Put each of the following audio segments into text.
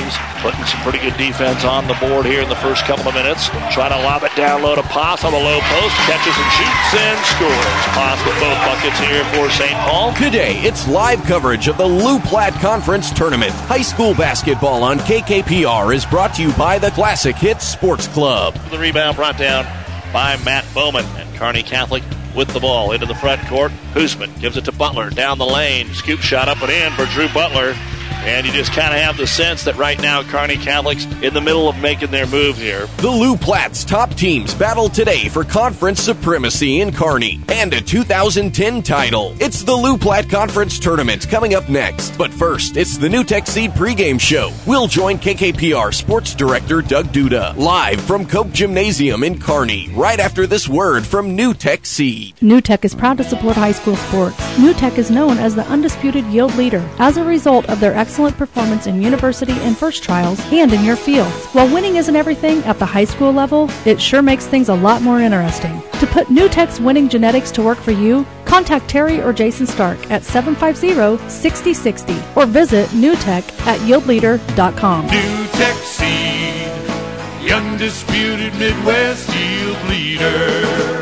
teams putting some pretty good defense on the board here in the first couple of minutes. Trying to lob it down low to Poss on the low post. Catches and shoots and scores. Poss with both buckets here for St. Paul. Today, it's live coverage of the Lou Platte Conference Tournament. High school basketball on KKPR is brought to you by the Classic Hits Sports Club. The rebound brought down by Matt Bowman, and Kearney Catholic with the ball into the front court. Hoosman gives it to Butler down the lane. Scoop shot up and in for Drew Butler. And you just kind of have the sense that right now Kearney Catholic's in the middle of making their move here. The Lou Platte's top teams battle today for conference supremacy in Kearney and a 2010 title. It's the Lou Platte Conference Tournament coming up next. But first, it's the New Tech Seed pregame show. We'll join KKPR Sports Director Doug Duda live from Cope Gymnasium in Kearney right after this word from New Tech Seed. New Tech is proud to support high school sports. New Tech is known as the undisputed yield leader as a result of their excellent performance in university and first trials and in your fields. While winning isn't everything at the high school level, it sure makes things a lot more interesting. To put New Tech's winning genetics to work for you, contact Terry or Jason Stark at 750-6060 or visit newtech at yieldleader.com. New Tech Seed, the undisputed Midwest yield leader.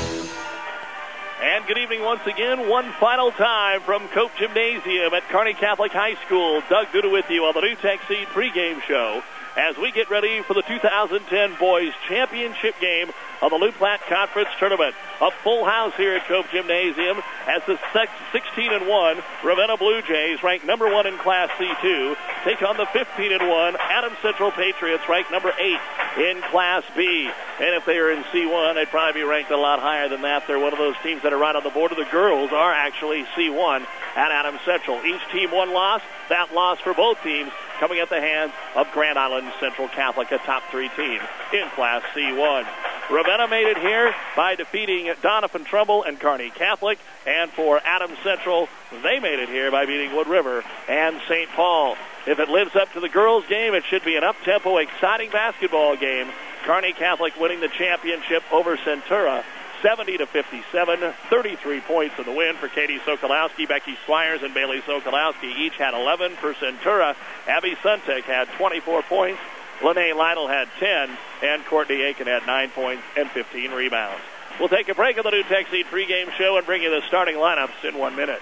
And good evening once again, one final time from Cope Gymnasium at Kearney Catholic High School. Doug Duda with you on the New Tech Seed pregame show as we get ready for the 2010 Boys Championship game of the Lou Platte Conference Tournament. A full house here at Cope Gymnasium as the 16-1 Ravenna Blue Jays, ranked number 1 in Class C2, take on the 15-1 Adams Central Patriots, ranked number 8 in Class B. And if they are in C1, they'd probably be ranked a lot higher than that. They're one of those teams that are right on the border. The girls are actually C1 at Adams Central. Each team one loss. That loss for both teams coming at the hands of Grand Island Central Catholic, a top 3 team in Class C1. Ravenna made it here by defeating Doniphan Trumbull and Kearney Catholic. And for Adams Central, they made it here by beating Wood River and St. Paul. If it lives up to the girls' game, it should be an up-tempo, exciting basketball game. Kearney Catholic winning the championship over Centura, 70-57, 33 points in the win for Katie Sokolowski. Becky Squires and Bailey Sokolowski each had 11 for Centura. Abby Suntek had 24 points. Lene Lytle had 10, and Courtney Aiken had 9 points and 15 rebounds. We'll take a break on the New Tech Seed pregame show and bring you the starting lineups in 1 minute.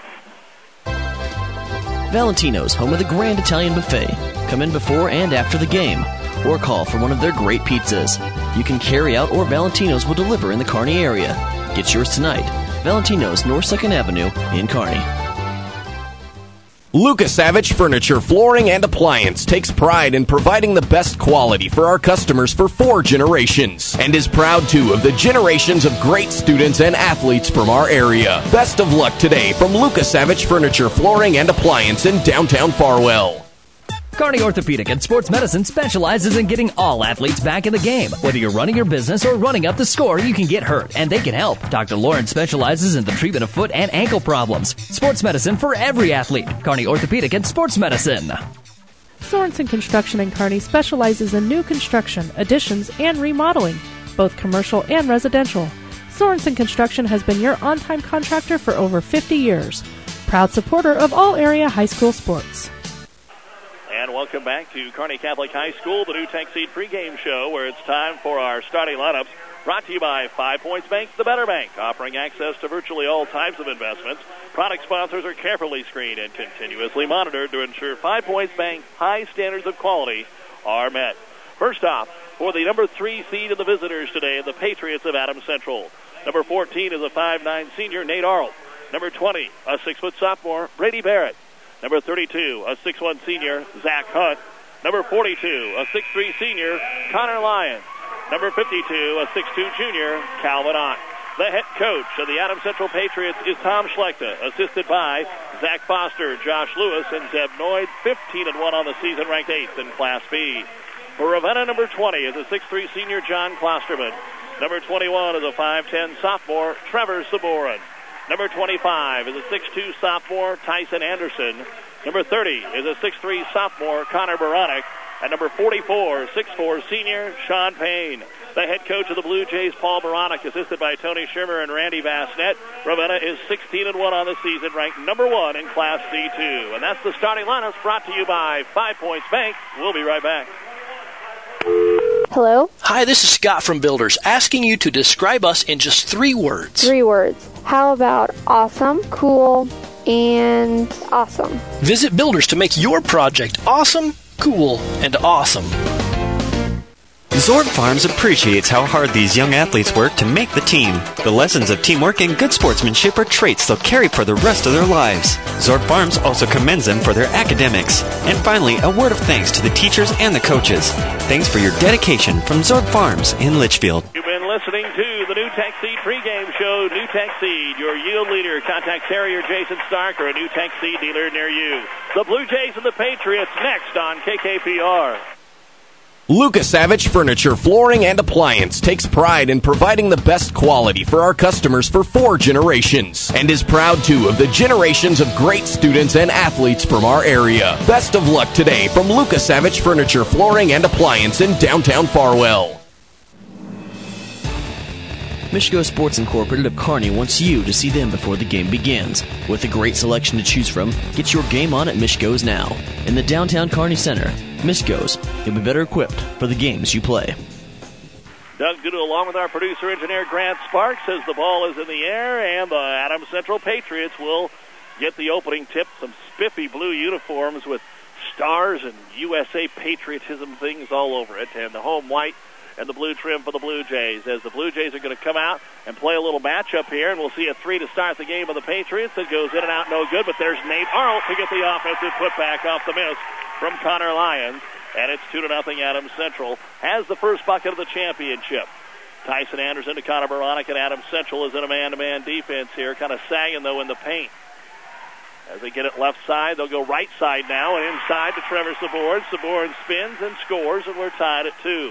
Valentino's, home of the Grand Italian Buffet. Come in before and after the game, or call for one of their great pizzas. You can carry out, or Valentino's will deliver in the Kearney area. Get yours tonight. Valentino's, North 2nd Avenue in Kearney. Lukasavich Furniture, Flooring, and Appliance takes pride in providing the best quality for our customers for 4 generations and is proud, too, of the generations of great students and athletes from our area. Best of luck today from Lukasavich Furniture, Flooring, and Appliance in downtown Farwell. Kearney Orthopedic and Sports Medicine specializes in getting all athletes back in the game. Whether you're running your business or running up the score, you can get hurt, and they can help. Dr. Lawrence specializes in the treatment of foot and ankle problems. Sports medicine for every athlete. Kearney Orthopedic and Sports Medicine. Sorensen Construction in Kearney specializes in new construction, additions, and remodeling, both commercial and residential. Sorensen Construction has been your on-time contractor for over 50 years. Proud supporter of all area high school sports. And welcome back to Kearney Catholic High School, the New Tech Seed pregame show, where it's time for our starting lineups. Brought to you by 5 Points Bank, the Better Bank, offering access to virtually all types of investments. Product sponsors are carefully screened and continuously monitored to ensure 5 Points Bank's high standards of quality are met. First off, for the number 3 seed of the visitors today, the Patriots of Adams Central. Number 14 is a 5'9 senior, Nate Arlt. Number 20, a 6-foot sophomore, Brady Barrett. Number 32, a 6'1 senior, Zach Hunt. Number 42, a 6'3 senior, Connor Lyons. Number 52, a 6'2 junior, Calvin Ott. The head coach of the Adams Central Patriots is Tom Schlechter, assisted by Zach Foster, Josh Lewis, and Zeb Noyd. 15-1 on the season, ranked 8th in Class B. For Ravenna, number 20 is a 6'3 senior, John Klosterman. Number 21 is a 5'10 sophomore, Trevor Saborin. Number 25 is a 6'2 sophomore, Tyson Anderson. Number 30 is a 6'3 sophomore, Connor Baronic. And number 44, 6'4 senior, Sean Payne. The head coach of the Blue Jays, Paul Moronic, assisted by Tony Schirmer and Randy Bassnett. Ravenna is 16-1 on the season, ranked number 1 in Class D2. And that's the starting lineups brought to you by 5 Points Bank. We'll be right back. Hello? Hi, this is Scott from Builders, asking you to describe us in just 3 words. 3 words. How about awesome, cool, and awesome? Visit Builders to make your project awesome, cool, and awesome. Zorb Farms appreciates how hard these young athletes work to make the team. The lessons of teamwork and good sportsmanship are traits they'll carry for the rest of their lives. Zorb Farms also commends them for their academics. And finally, a word of thanks to the teachers and the coaches. Thanks for your dedication from Zorb Farms in Litchfield. You've been listening to the New Tech Seed pregame show. New Tech Seed, your yield leader. Contact Terry or Jason Stark or a New Tech Seed dealer near you. The Blue Jays and the Patriots next on KKPR. Lukasavich Furniture, Flooring, and Appliance takes pride in providing the best quality for our customers for 4 generations and is proud, too, of the generations of great students and athletes from our area. Best of luck today from Lukasavich Furniture, Flooring, and Appliance in downtown Farwell. Michigo Sports Incorporated of Kearney wants you to see them before the game begins. With a great selection to choose from, get your game on at Michigo's now. In the downtown Kearney Center, Michigo's, you'll be better equipped for the games you play. Doug Duda along with our producer engineer Grant Sparks as the ball is in the air, and the Adams Central Patriots will get the opening tip. Some spiffy blue uniforms with stars and USA patriotism things all over it, and the home white and the blue trim for the Blue Jays, as the Blue Jays are going to come out and play a little matchup here, and we'll see a 3 to start the game of the Patriots. That goes in and out, no good, but there's Nate Arlt to get the offensive putback off the miss from Connor Lyons, and it's 2-0 Adams Central has the first bucket of the championship. Tyson Anderson to Connor Moronic, and Adams Central is in a man-to-man defense here, kind of sagging, though, in the paint. As they get it left side, they'll go right side now, and inside to Trevor Sabor. Sabor spins and scores, and we're tied at 2.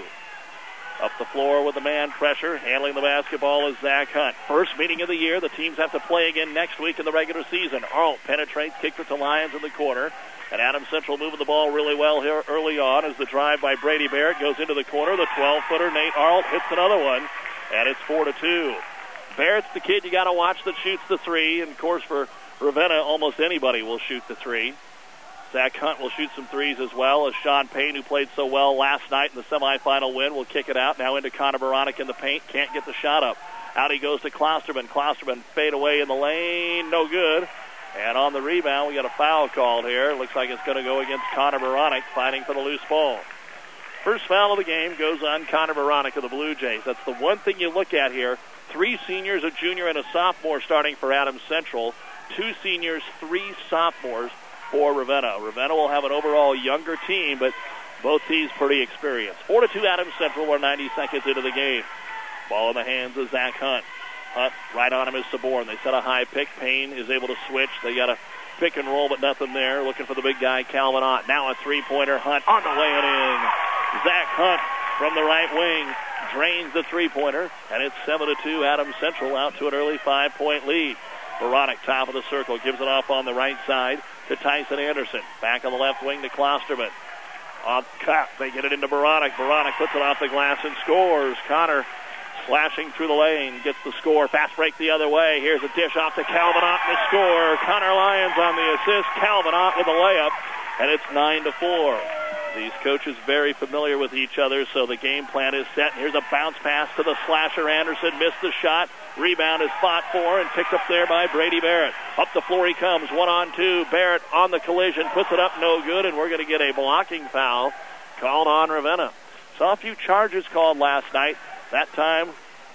Up the floor with the man pressure. Handling the basketball is Zach Hunt. First meeting of the year. The teams have to play again next week in the regular season. Arlt penetrates, kicks it to Lyons in the corner. And Adams Central moving the ball really well here early on as the drive by Brady Barrett goes into the corner. The 12-footer, Nate Arlt, hits another one. And it's 4-2. Barrett's the kid you got to watch that shoots the 3. And, of course, for Ravenna, almost anybody will shoot the 3. Zach Hunt will shoot some 3s as well, as Sean Payne, who played so well last night in the semifinal win, will kick it out. Now into Connor Moronic in the paint. Can't get the shot up. Out he goes to Klosterman. Klosterman fade away in the lane. No good. And on the rebound, we got a foul called here. Looks like it's going to go against Connor Moronic, fighting for the loose ball. First foul of the game goes on Connor Moronic of the Blue Jays. That's the one thing you look at here. 3 seniors, a junior, and a sophomore starting for Adams Central. 2 seniors, 3 sophomores for Ravenna. Ravenna will have an overall younger team, but both teams pretty experienced. 4-2 Adams Central. We're 90 seconds into the game. Ball in the hands of Zach Hunt. Hunt right on him is Saborn. They set a high pick. Payne is able to switch. They got a pick and roll, but nothing there. Looking for the big guy, Calvin Ott. Now a 3-pointer. Hunt on the way and in. Zach Hunt from the right wing drains the 3-pointer, and it's 7-2 Adams Central out to an early 5-point lead. Moronic, top of the circle, gives it off on the right side to Tyson Anderson. Back on the left wing to Klosterman. On cut, they get it into Moronic. Moronic puts it off the glass and scores. Connor slashing through the lane, gets the score. Fast break the other way. Here's a dish off to Calvin Ott, the score. Connor Lyons on the assist. Calvin Ott with a layup, and it's 9-4. These coaches very familiar with each other, so the game plan is set. Here's a bounce pass to the slasher. Anderson missed the shot. Rebound is fought for and picked up there by Brady Barrett. Up the floor he comes, 1-on-2. Barrett on the collision, puts it up, no good, and we're going to get a blocking foul called on Ravenna. Saw a few charges called last night. That time,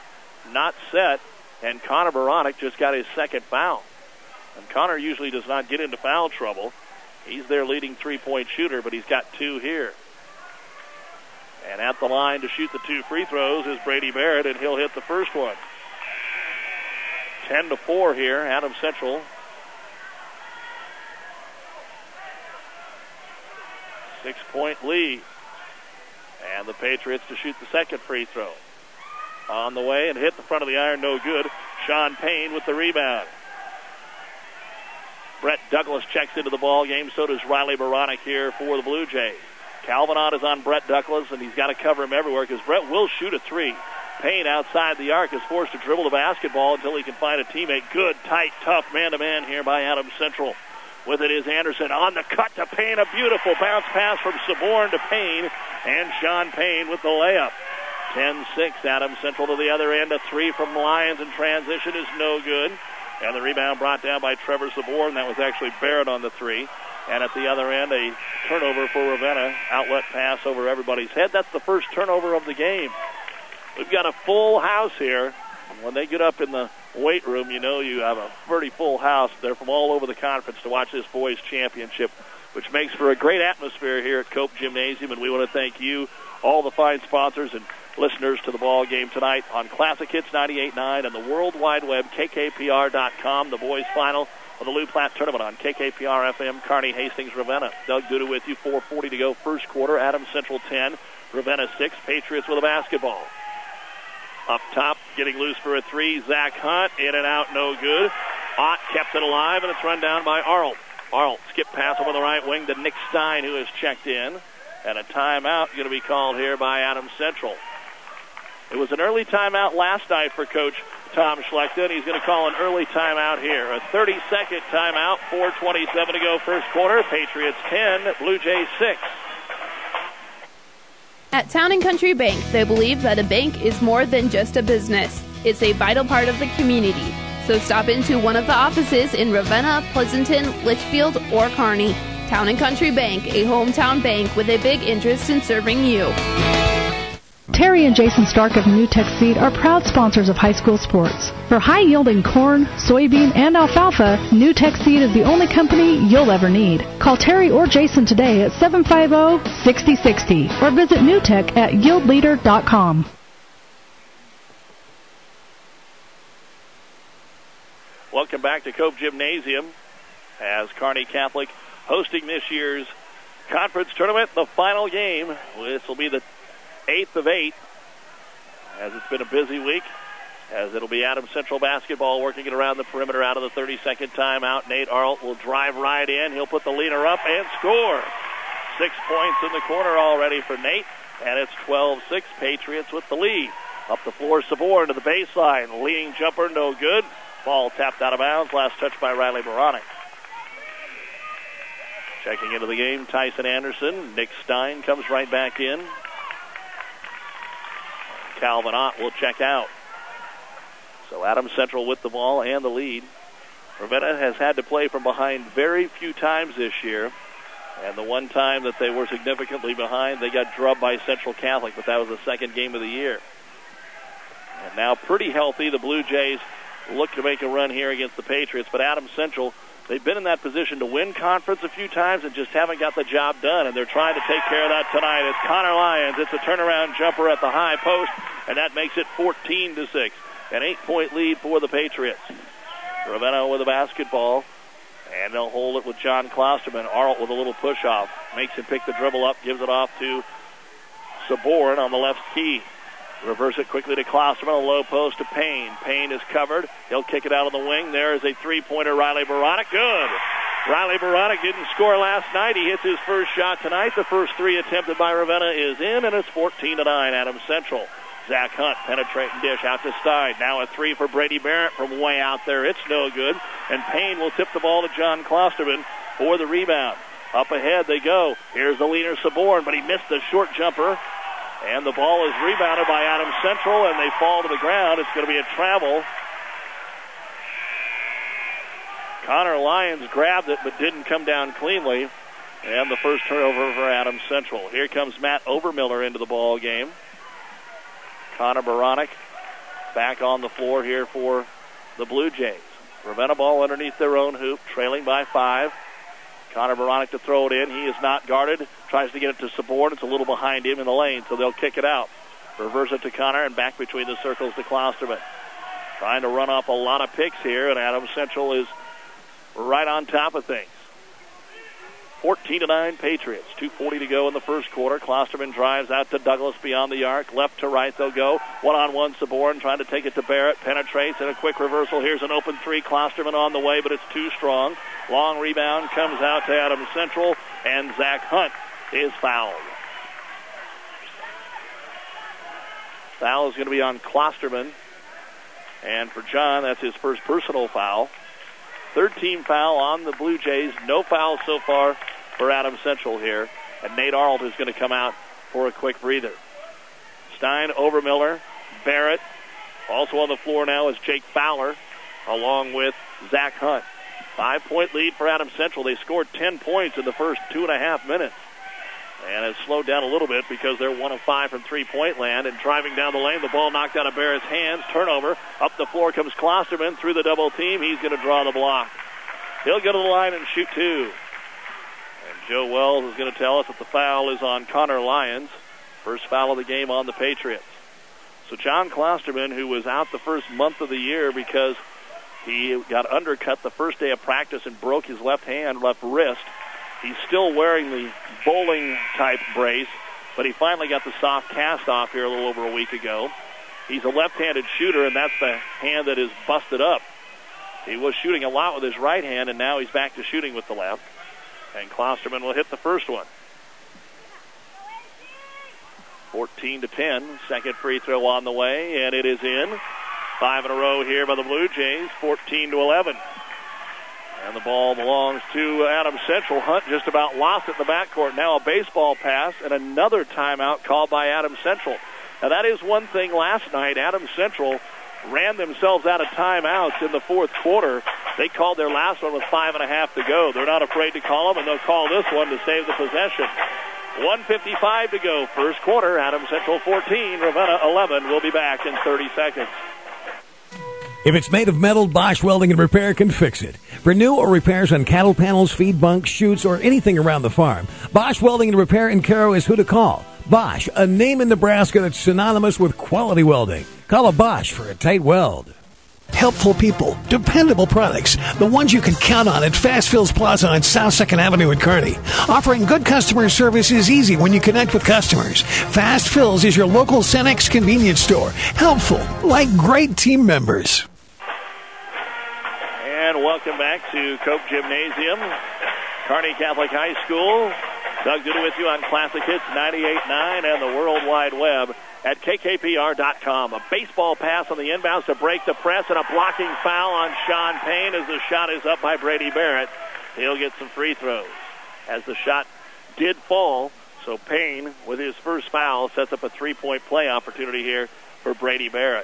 not set, and Connor Moronic just got his second foul. And Connor usually does not get into foul trouble. He's their leading 3-point shooter, but he's got 2 here. And at the line to shoot the 2 free throws is Brady Barrett, and he'll hit the first one. 10-4 here, Adams Central. 6-point lead. And the Patriots to shoot the second free throw. On the way and hit the front of the iron, no good. Sean Payne with the rebound. Brett Douglas checks into the ball game. So does Riley Moronic here for the Blue Jays. Calvin Ott is on Brett Douglas, and he's got to cover him everywhere because Brett will shoot a three. Payne outside the arc is forced to dribble the basketball until he can find a teammate. Good, tight, tough man-to-man here by Adams Central. With it is Anderson on the cut to Payne. A beautiful bounce pass from Saborn to Payne, and Sean Payne with the layup. 10-6, Adams Central to the other end. A three from Lyons in transition is no good. And the rebound brought down by Trevor Saborn. That was actually Barrett on the three. And at the other end, a turnover for Ravenna. Outlet pass over everybody's head. That's the first turnover of the game. We've got a full house here. When they get up in the weight room, you know you have a pretty full house. They're from all over the conference to watch this boys' championship, which makes for a great atmosphere here at Cope Gymnasium. And we want to thank you, all the fine sponsors and listeners to the ball game tonight on Classic Hits 98.9 and the World Wide Web, kkpr.com. The boys' final of the Lou Platte tournament on KKPR FM, Kearney, Hastings, Ravenna. Doug Duda with you, 4:40 to go, first quarter. Adams Central 10, Ravenna 6. Patriots with a basketball. Up top, getting loose for a three, Zach Hunt. In and out, no good. Ott kept it alive, and it's run down by Arlt. Arlt, skip pass over the right wing to Nick Stein, who has checked in. And a timeout going to be called here by Adams Central. It was an early timeout last night for Coach Tom Schlechter, and he's going to call an early timeout here. A 30-second timeout, 4:27 to go first quarter. Patriots 10, Blue Jays 6. At Town & Country Bank, they believe that a bank is more than just a business. It's a vital part of the community. So stop into one of the offices in Ravenna, Pleasanton, Litchfield, or Kearney. Town & Country Bank, a hometown bank with a big interest in serving you. Terry and Jason Stark of New Tech Seed are proud sponsors of high school sports. For high-yielding corn, soybean, and alfalfa, New Tech Seed is the only company you'll ever need. Call Terry or Jason today at 750-6060 or visit newtech at yieldleader.com. Welcome back to Cope Gymnasium as Kearney Catholic hosting this year's conference tournament. The final game, this will be the 8th of 8, as it's been a busy week, as it'll be Adams Central basketball working it around the perimeter out of the 30-second timeout. Nate Arlt will drive right in. He'll put the leader up and score. 6 points in the corner already for Nate, and it's 12-6, Patriots with the lead. Up the floor, Saborn to the baseline. Leading jumper, no good. Ball tapped out of bounds. Last touch by Riley Baronic. Checking into the game, Tyson Anderson. Nick Stein comes right back in. Calvin Ott will check out. So Adams Central with the ball and the lead. Ravenna has had to play from behind very few times this year. And the one time that they were significantly behind, they got drubbed by Central Catholic, but that was the second game of the year. And now pretty healthy, the Blue Jays look to make a run here against the Patriots. But Adams Central, they've been in that position to win conference a few times and just haven't got the job done, and they're trying to take care of that tonight. It's Connor Lyons. It's a turnaround jumper at the high post, and that makes it 14-6. An 8-point lead for the Patriots. Ravenna with a basketball, and they'll hold it with John Klosterman. Arlt with a little push-off. Makes him pick the dribble up, gives it off to Saborn on the left key. Reverse it quickly to Klosterman, a low post to Payne. Payne is covered. He'll kick it out on the wing. There is a three-pointer, Riley Baronic. Good. Riley Baronic didn't score last night. He hits his first shot tonight. The first three attempted by Ravenna is in, and it's 14-9, Adams Central. Zach Hunt, penetrating dish out to Stein. Now a three for Brady Barrett from way out there. It's no good. And Payne will tip the ball to John Klosterman for the rebound. Up ahead they go. Here's the leader, Saborn, but he missed the short jumper. And the ball is rebounded by Adams Central, and they fall to the ground. It's going to be a travel. Connor Lyons grabbed it but didn't come down cleanly. And the first turnover for Adams Central. Here comes Matt Overmiller into the ball game. Connor Baronic back on the floor here for the Blue Jays. Ravenna ball underneath their own hoop, trailing by 5. Connor Baronic to throw it in. He is not guarded. Tries to get it to Saborn. It's a little behind him in the lane, so they'll kick it out. Reverse it to Connor and back between the circles to Klosterman. Trying to run off a lot of picks here, and Adams Central is right on top of things. 14-9 Patriots. 2:40 to go in the first quarter. Klosterman drives out to Douglas beyond the arc. Left to right they'll go. One-on-one Saborn trying to take it to Barrett. Penetrates and a quick reversal. Here's an open three. Klosterman on the way, but it's too strong. Long rebound comes out to Adams Central, and Zach Hunt is fouled. Foul is going to be on Klosterman. And for John, that's his first personal foul. Third team foul on the Blue Jays. No fouls so far for Adams Central here. And Nate Arlt is going to come out for a quick breather. Stein, Overmiller, Barrett. Also on the floor now is Jake Fowler, along with Zach Hunt. 5-point lead for Adams Central. They scored 10 points in the first 2.5 minutes. And it's slowed down a little bit because they're 1 of 5 from three-point land. And driving down the lane, the ball knocked out of Barrett's hands. Turnover. Up the floor comes Klosterman through the double team. He's going to draw the block. He'll go to the line and shoot two. And Joe Wells is going to tell us that the foul is on Connor Lyons. First foul of the game on the Patriots. So John Klosterman, who was out the first month of the year because he got undercut the first day of practice and broke his left wrist. He's still wearing the bowling-type brace, but he finally got the soft cast off here a little over a week ago. He's a left-handed shooter, and that's the hand that is busted up. He was shooting a lot with his right hand, and now he's back to shooting with the left. And Klosterman will hit the first one. 14-10, second free throw on the way, and it is in. 5 in a row here by the Blue Jays, 14-11. And the ball belongs to Adams Central. Hunt just about lost it in the backcourt. Now a baseball pass and another timeout called by Adams Central. Now that is one thing last night. Adams Central ran themselves out of timeouts in the fourth quarter. They called their last one with 5.5 to go. They're not afraid to call them, and they'll call this one to save the possession. 1:55 to go. First quarter, Adams Central 14, Ravenna 11. We'll be back in 30 seconds. If it's made of metal, Bosch Welding and Repair can fix it. For new or repairs on cattle panels, feed bunks, chutes, or anything around the farm, Bosch Welding and Repair in Caro is who to call. Bosch, a name in Nebraska that's synonymous with quality welding. Call a Bosch for a tight weld. Helpful people, dependable products, the ones you can count on at Fast Fills Plaza on South 2nd Avenue in Kearney. Offering good customer service is easy when you connect with customers. Fast Fills is your local Cenex convenience store. Helpful, like great team members. And welcome back to Cope Gymnasium, Kearney Catholic High School. Doug Duda with you on Classic Hits 98.9 and the World Wide Web at kkpr.com. A baseball pass on the inbounds to break the press, and a blocking foul on Sean Payne as the shot is up by Brady Barrett. He'll get some free throws as the shot did fall. So Payne, with his first foul, sets up a three-point play opportunity here for Brady Barrett.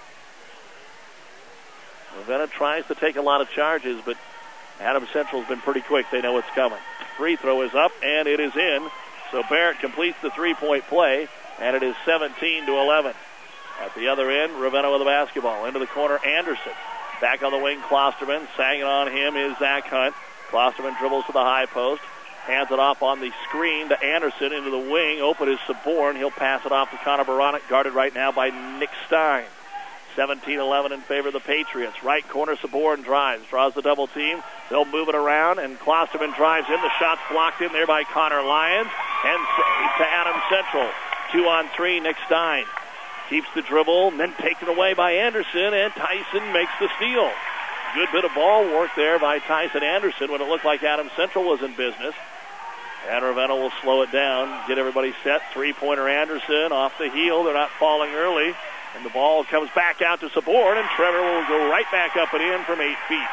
Ravenna tries to take a lot of charges, but Adams Central's been pretty quick. They know what's coming. Free throw is up, and it is in. So Barrett completes the three-point play, and it is 17-11. At the other end, Ravenna with the basketball. Into the corner, Anderson. Back on the wing, Klosterman. Sagging on him is Zach Hunt. Klosterman dribbles to the high post. Hands it off on the screen to Anderson into the wing. Open is Saborn. He'll pass it off to Connor Baronic, guarded right now by Nick Stein. 17-11 in favor of the Patriots. Right corner, Saborn drives. Draws the double team. They'll move it around, and Klosterman drives in. The shot's blocked in there by Connor Lyons. And saved to Adams Central. 2-on-3, Nick Stein. Keeps the dribble, and then taken away by Anderson, and Tyson makes the steal. Good bit of ball work there by Tyson Anderson when it looked like Adams Central was in business. And Ravenna will slow it down, get everybody set. Three-pointer Anderson off the heel. They're not falling early. And the ball comes back out to Saborn, and Trevor will go right back up and in from 8 feet.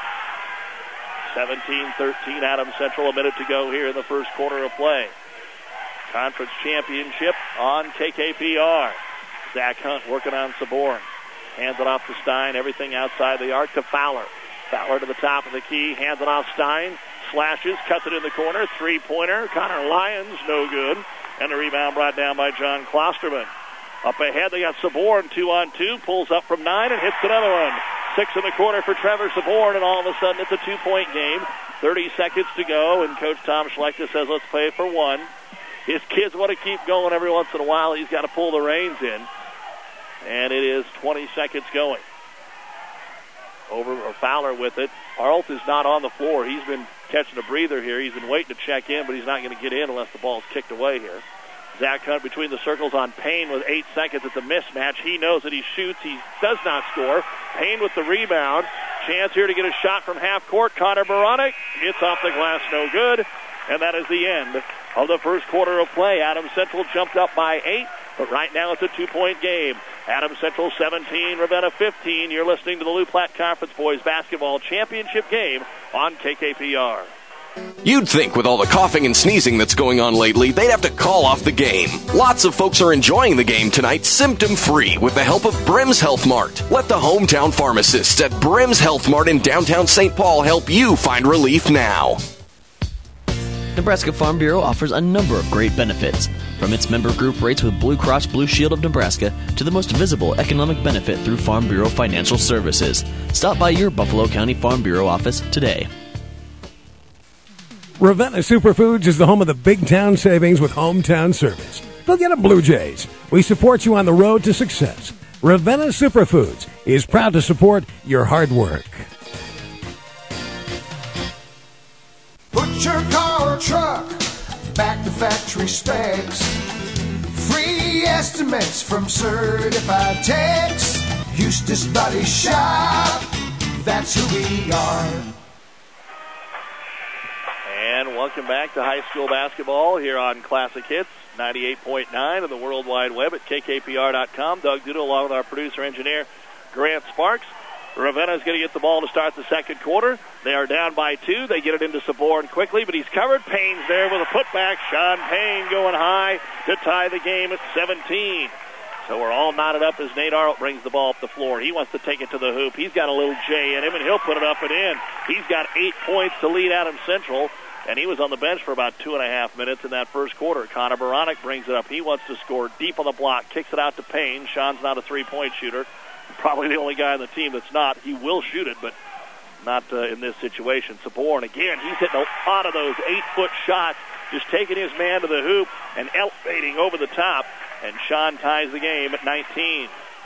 17-13, Adams Central, a minute to go here in the first quarter of play. Conference championship on KKPR. Zach Hunt working on Saborn. Hands it off to Stein, everything outside the arc to Fowler. Fowler to the top of the key, hands it off Stein, slashes, cuts it in the corner, three-pointer. Connor Lyons, no good. And the rebound brought down by John Klosterman. Up ahead, they got Saborn, 2-on-2, pulls up from 9 and hits another one. 6 in the corner for Trevor Saborn, and all of a sudden it's a 2-point game. 30 seconds to go, and Coach Tom Schlechter says, let's play for one. His kids want to keep going every once in a while. He's got to pull the reins in. And it is 20 seconds going. Fowler with it. Arlt is not on the floor. He's been catching a breather here. He's been waiting to check in, but he's not going to get in unless the ball's kicked away here. Zach Hunt between the circles on Payne with 8 seconds. It's a mismatch. He knows that he shoots. He does not score. Payne with the rebound. Chance here to get a shot from half court. Connor Baronic. It's off the glass, no good. And that is the end of the first quarter of play. Adams Central jumped up by 8, but right now it's a 2-point game. Adams Central 17, Ravenna 15. You're listening to the Lou Platte Conference Boys Basketball Championship game on KKPR. You'd think with all the coughing and sneezing that's going on lately, they'd have to call off the game. Lots of folks are enjoying the game tonight symptom-free with the help of Brim's Health Mart. Let the hometown pharmacists at Brim's Health Mart in downtown St. Paul help you find relief now. Nebraska Farm Bureau offers a number of great benefits, from its member group rates with Blue Cross Blue Shield of Nebraska to the most visible economic benefit through Farm Bureau Financial Services. Stop by your Buffalo County Farm Bureau office today. Ravenna Superfoods is the home of the big town savings with hometown service. Go get a Blue Jays. We support you on the road to success. Ravenna Superfoods is proud to support your hard work. Put your car or truck back to factory specs. Free estimates from certified techs. Eustace Body Shop, that's who we are. And welcome back to high school basketball here on Classic Hits 98.9 on the World Wide Web at kkpr.com. Doug Duda along with our producer-engineer Grant Sparks. Ravenna is going to get the ball to start the second quarter. They are down by 2. They get it into Saborn quickly, but he's covered. Payne's there with a putback. Sean Payne going high to tie the game at 17. So we're all knotted up as Nate Arlt brings the ball up the floor. He wants to take it to the hoop. He's got a little J in him, and he'll put it up and in. He's got 8 points to lead Adams Central, and he was on the bench for about 2.5 minutes in that first quarter. Connor Baranek brings it up. He wants to score deep on the block, kicks it out to Payne. Sean's not a three-point shooter. Probably the only guy on the team that's not. He will shoot it, but not in this situation. Saborn, again, he's hitting a lot of those 8-foot shots, just taking his man to the hoop and elevating over the top. And Sean ties the game at 19.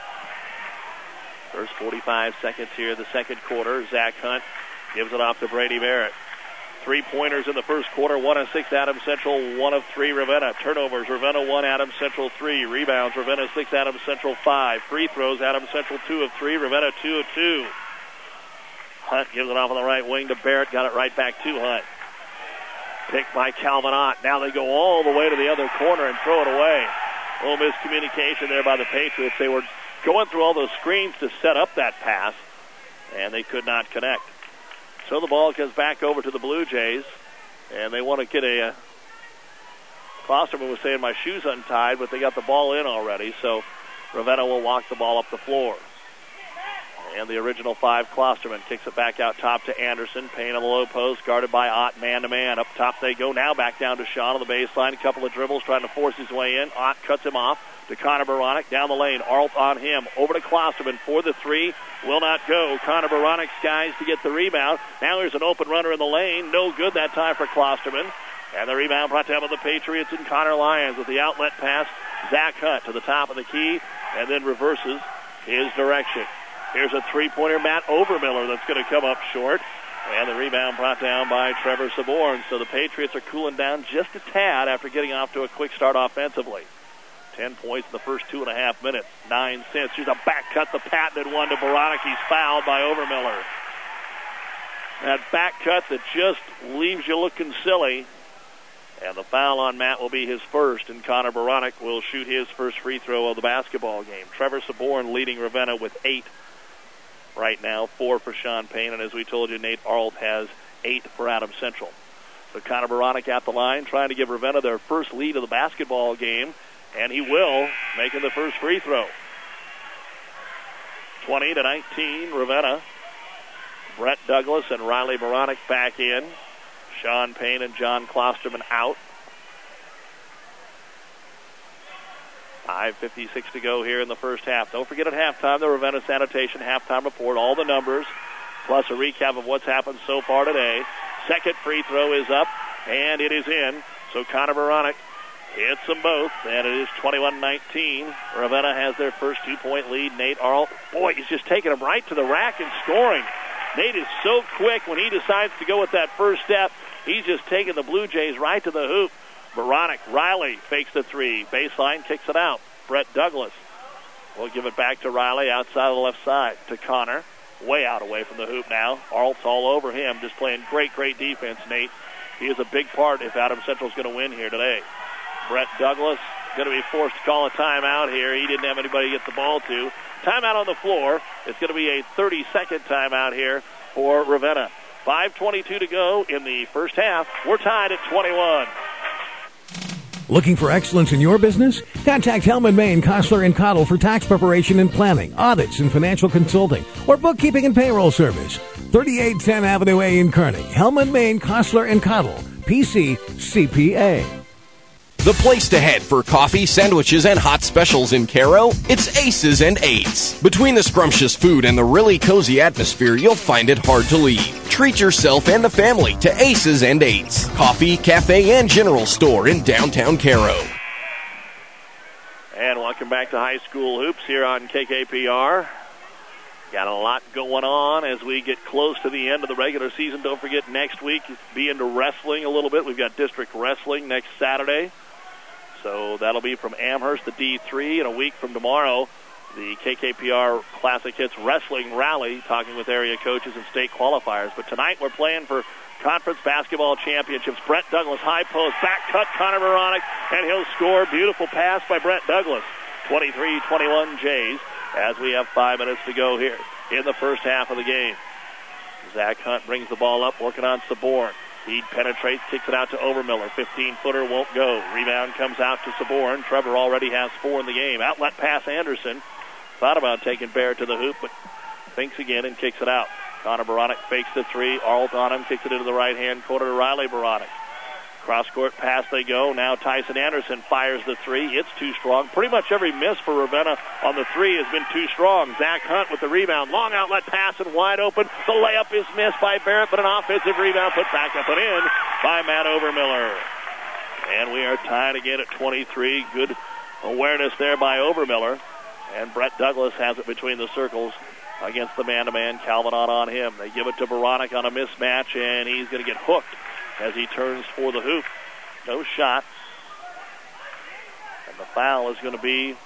First 45 seconds here in the second quarter. Zach Hunt gives it off to Brady Barrett. 3-pointers in the first quarter, 1 of 6 Adams Central, 1 of 3 Ravenna. Turnovers, Ravenna 1, Adams Central 3. Rebounds, Ravenna 6, Adams Central 5. Free throws, Adams Central 2 of 3, Ravenna 2 of 2. Hunt gives it off on the right wing to Barrett, got it right back to Hunt. Picked by Calvin Ott. Now they go all the way to the other corner and throw it away. A little miscommunication there by the Patriots. They were going through all those screens to set up that pass, and they could not connect. So the ball goes back over to the Blue Jays, and they want to get a Klosterman was saying my shoe's untied, but they got the ball in already, so Ravenna will walk the ball up the floor. And the original 5, Klosterman, kicks it back out top to Anderson. Payne on the low post, guarded by Ott, man-to-man. Up top they go now, back down to Sean on the baseline. A couple of dribbles, trying to force his way in. Ott cuts him off to Connor Baranek, down the lane. Arlt on him, over to Klosterman for the 3. Will not go. Connor Baranek skies to get the rebound. Now there's an open runner in the lane. No good that time for Klosterman. And the rebound brought down by the Patriots and Connor Lyons with the outlet pass. Zach Hunt to the top of the key and then reverses his direction. Here's a 3-pointer, Matt Overmiller, that's going to come up short. And the rebound brought down by Trevor Saborn. So the Patriots are cooling down just a tad after getting off to a quick start offensively. 10 points in the first 2.5 minutes. 9 cents. Here's a back cut, the patented one to Baranek. He's fouled by Overmiller. That back cut that just leaves you looking silly. And the foul on Matt will be his first, and Connor Baranek will shoot his first free throw of the basketball game. Trevor Saborn leading Ravenna with 8 right now, 4 for Sean Payne, and as we told you, Nate Arlt has 8 for Adams Central. So Connor Baranek at the line, trying to give Ravenna their first lead of the basketball game, and he will, making the first free throw. 20-19, Ravenna. Brett Douglas and Riley Baranek back in. Sean Payne and John Klosterman out. 5:56 to go here in the first half. Don't forget at halftime, the Ravenna Sanitation halftime report, all the numbers, plus a recap of what's happened so far today. Second free throw is up, and it is in. So Connor Baranek hits them both, and it is 21-19. Ravenna has their first 2-point lead. Nate Arlt, boy, he's just taking them right to the rack and scoring. Nate is so quick when he decides to go with that first step. He's just taking the Blue Jays right to the hoop. Baranek, Riley fakes the 3. Baseline, kicks it out. Brett Douglas will give it back to Riley outside of the left side to Connor. Way out away from the hoop now. Arlt's all over him, just playing great defense, Nate. He is a big part if Adams Central's going to win here today. Brett Douglas going to be forced to call a timeout here. He didn't have anybody to get the ball to. Timeout on the floor. It's going to be a 30-second timeout here for Ravenna. 5:22 to go in the first half. We're tied at 21. Looking for excellence in your business? Contact Hellman, Maine, Kostler, and Cottle for tax preparation and planning, audits and financial consulting, or bookkeeping and payroll service. 3810 Avenue A in Kearney. Hellman, Maine, Kostler, and Cottle. PC CPA. The place to head for coffee, sandwiches, and hot specials in Caro? It's Aces and Eights. Between the scrumptious food and the really cozy atmosphere, you'll find it hard to leave. Treat yourself and the family to Aces and Eights. Coffee, cafe, and general store in downtown Caro. And welcome back to High School Hoops here on KKPR. Got a lot going on as we get close to the end of the regular season. Don't forget, next week, be into wrestling a little bit. We've got district wrestling next Saturday. So that'll be from Amherst, the D3, and a week from tomorrow, the KKPR Classic Hits Wrestling Rally, talking with area coaches and state qualifiers. But tonight we're playing for Conference Basketball Championships. Brett Douglas, high post, back cut, Connor Veronic, and he'll score. Beautiful pass by Brett Douglas. 23-21 Jays as we have 5 minutes to go here in the first half of the game. Zach Hunt brings the ball up, working on Saborn. He penetrates, kicks it out to Overmiller. 15-footer won't go. Rebound comes out to Saborn. Trevor already has 4 in the game. Outlet pass Anderson. Thought about taking Barrett to the hoop, but thinks again and kicks it out. Connor Baronic fakes the 3. Arlt on him, kicks it into the right-hand corner to Riley Baronic. Cross-court pass they go. Now Tyson Anderson fires the 3. It's too strong. Pretty much every miss for Ravenna on the 3 has been too strong. Zach Hunt with the rebound. Long outlet pass and wide open. The layup is missed by Barrett, but an offensive rebound put back up and in by Matt Overmiller. And we are tied again at 23. Good awareness there by Overmiller. And Brett Douglas has it between the circles against the man-to-man. Calvin on him. They give it to Baronic on a mismatch, and he's going to get hooked as he turns for the hoop. No shot. And the foul is going to be,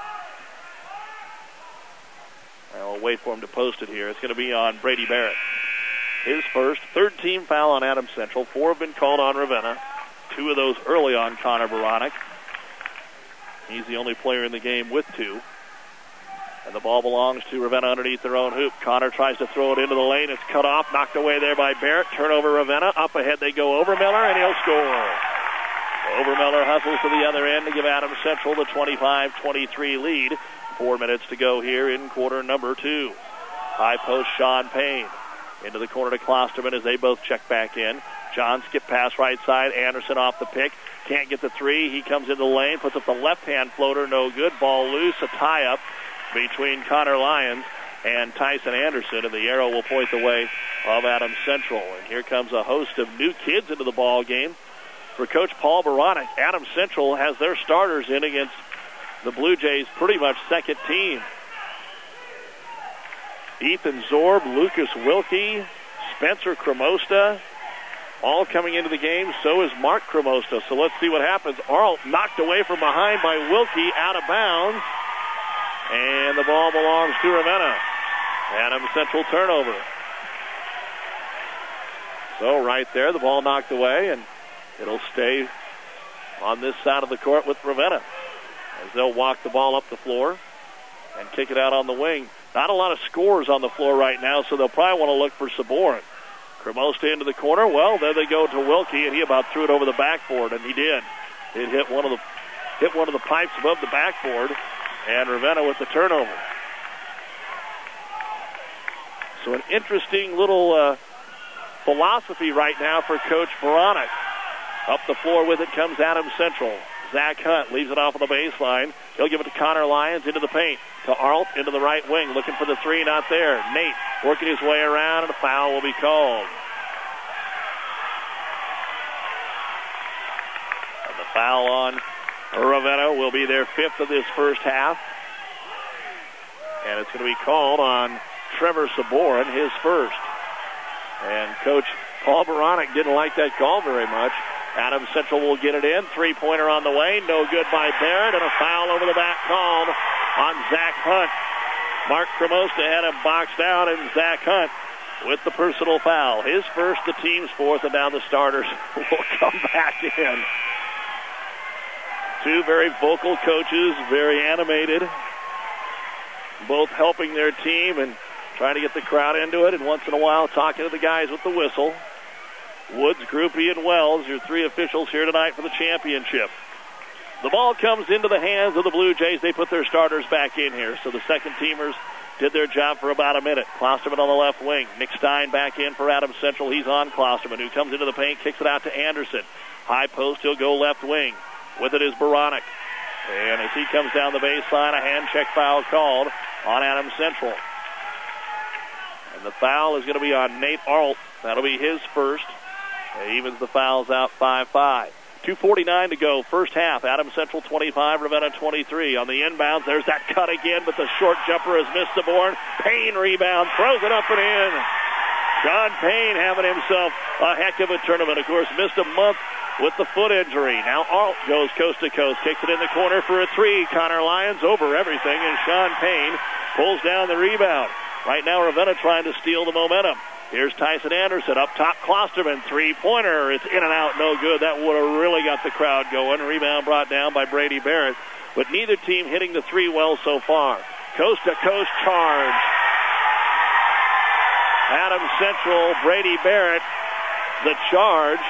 I'll wait for him to post it here. It's going to be on Brady Barrett. His first, third team foul on Adams Central. 4 have been called on Ravenna. 2 of those early on Connor Baronic. He's the only player in the game with 2. And the ball belongs to Ravenna underneath their own hoop. Connor tries to throw it into the lane. It's cut off, knocked away there by Barrett. Turnover Ravenna. Up ahead they go Overmiller, and he'll score. Overmiller hustles to the other end to give Adams Central the 25-23 lead. 4 minutes to go here in quarter number 2. High post Sean Payne. Into the corner to Klosterman as they both check back in. John skip pass right side. Anderson off the pick. Can't get the 3. He comes into the lane, puts up the left-hand floater. No good. Ball loose. A tie-up between Connor Lyons and Tyson Anderson, and the arrow will point the way of Adams Central. And here comes a host of new kids into the ball game for Coach Paul Baronic. Adams Central has their starters in against the Blue Jays' pretty much second team. Ethan Zorb, Lucas Wilkie, Spencer Cremosta, all coming into the game. So is Mark Cremosta. So let's see what happens. Arlt knocked away from behind by Wilkie, out of bounds. And the ball belongs to Ravenna. Adams Central turnover. So right there, the ball knocked away, and it'll stay on this side of the court with Ravenna as they'll walk the ball up the floor and kick it out on the wing. Not a lot of scores on the floor right now, so they'll probably want to look for Saborn. Cremosta into the corner. Well, there they go to Wilkie, and he about threw it over the backboard, and he did. It hit one of the pipes above the backboard. And Ravenna with the turnover. So an interesting little philosophy right now for Coach Baronic. Up the floor with it comes Adams Central. Zach Hunt leaves it off on the baseline. He'll give it to Connor Lyons into the paint. To Arlt into the right wing. Looking for the 3, not there. Nate working his way around, and a foul will be called. And the foul on Ravenna will be their 5th of this first half. And it's going to be called on Trevor Saborn, his first. And Coach Paul Baronic didn't like that call very much. Adams Central will get it in. 3-pointer on the way. No good by Barrett. And a foul over the back called on Zach Hunt. Mark Cremosta had him boxed out, and Zach Hunt with the personal foul. His first, the team's 4th, and now the starters will come back in. Two very vocal coaches, very animated, both helping their team and trying to get the crowd into it, and once in a while talking to the guys with the whistle. Woods, Groupie, and Wells, your three officials here tonight for the championship. The ball comes into the hands of the Blue Jays. They put their starters back in here, so the second-teamers did their job for about a minute. Klosterman on the left wing. Nick Stein back in for Adams Central. He's on Klosterman, who comes into the paint, kicks it out to Anderson. High post, he'll go left wing. With it is Baronic. And as he comes down the baseline, a hand check foul called on Adams Central. And the foul is going to be on Nate Arlt. That'll be his first. He evens the fouls out 5-5. 2:49 to go, first half. Adams Central 25, Ravenna 23. On the inbounds, there's that cut again, but the short jumper has missed the board. Payne rebound, throws it up and in. Sean Payne having himself a heck of a tournament. Of course, missed a month with the foot injury. Now Arlt goes coast to coast, kicks it in the corner for a three. Connor Lyons over everything, and Sean Payne pulls down the rebound. Right now, Ravenna trying to steal the momentum. Here's Tyson Anderson up top. Klosterman, three-pointer. It's in and out, no good. That would have really got the crowd going. Rebound brought down by Brady Barrett. But neither team hitting the three well so far. Coast-to-coast charge. Adams Central, Brady Barrett, the charge.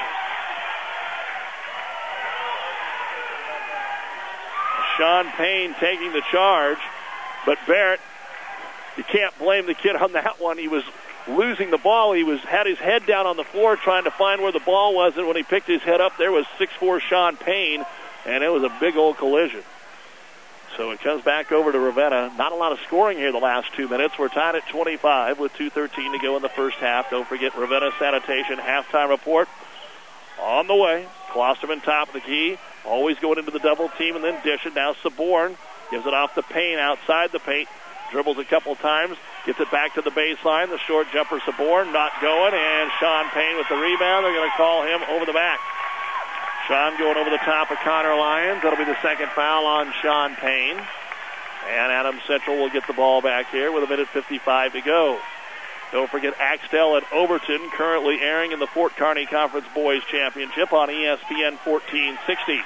Sean Payne taking the charge. But Barrett, you can't blame the kid on that one. He was losing the ball. He had his head down on the floor trying to find where the ball was, and when he picked his head up, there was 6'4" Sean Payne, and it was a big old collision. So it comes back over to Ravenna. Not a lot of scoring here the last 2 minutes. We're tied at 25 with 2:13 to go in the first half. Don't forget Ravenna Sanitation halftime report on the way. Klosterman top of the key, always going into the double team and then dish it. Now Saborn gives it off to Payne outside the paint. Dribbles a couple times, gets it back to the baseline. The short jumper, Saborn, not going, and Sean Payne with the rebound. They're going to call him over the back. Sean going over the top of Connor Lyons. That'll be the second foul on Sean Payne. And Adams Central will get the ball back here with 1:55 to go. Don't forget Axtell and Overton currently airing in the Fort Kearney Conference Boys Championship on ESPN 1460.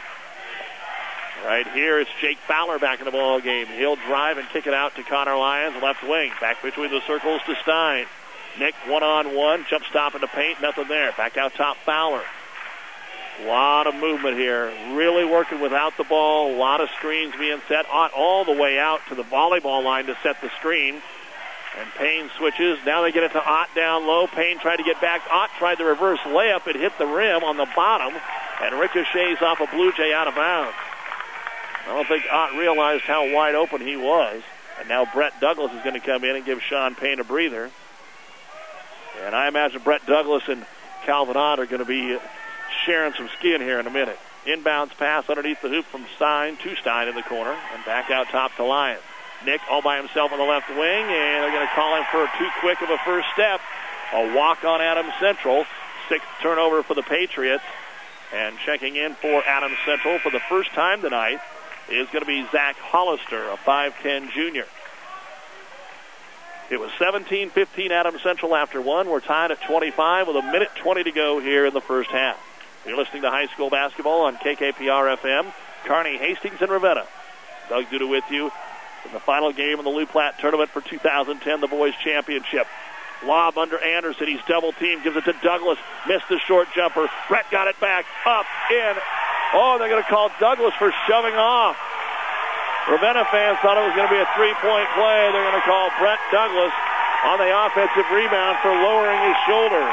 Right here, it's Jake Fowler back in the ball game. He'll drive and kick it out to Connor Lyons, left wing. Back between the circles to Stein. Nick one-on-one, jump stop in the paint, nothing there. Back out top, Fowler. A lot of movement here. Really working without the ball. A lot of screens being set. Ott all the way out to the volleyball line to set the screen. And Payne switches. Now they get it to Ott down low. Payne tried to get back. Ott tried the reverse layup. It hit the rim on the bottom and ricochets off a Blue Jay out of bounds. I don't think Ott realized how wide open he was. And now Brett Douglas is going to come in and give Sean Payne a breather. And I imagine Brett Douglas and Calvin Ott are going to be sharing some skin here in a minute. Inbounds pass underneath the hoop from Stein to Stein in the corner. And back out top to Lyons. Nick all by himself on the left wing. And they're going to call him for too quick of a first step. A walk on Adams Central. Sixth turnover for the Patriots. And checking in for Adams Central for the first time tonight is going to be Zach Hollister, a 5'10 junior. It was 17-15 Adams Central after one. We're tied at 25 with 1:20 to go here in the first half. You're listening to high school basketball on KKPR FM. Kearney, Hastings, and Ravenna. Doug Duda with you in the final game of the Lou Platte tournament for 2010, the boys championship. Lob under Anderson. He's double-teamed. Gives it to Douglas. Missed the short jumper. Brett got it back. Up, in. Oh, they're going to call Douglas for shoving off. Ravenna fans thought it was going to be a three-point play. They're going to call Brett Douglas on the offensive rebound for lowering his shoulder.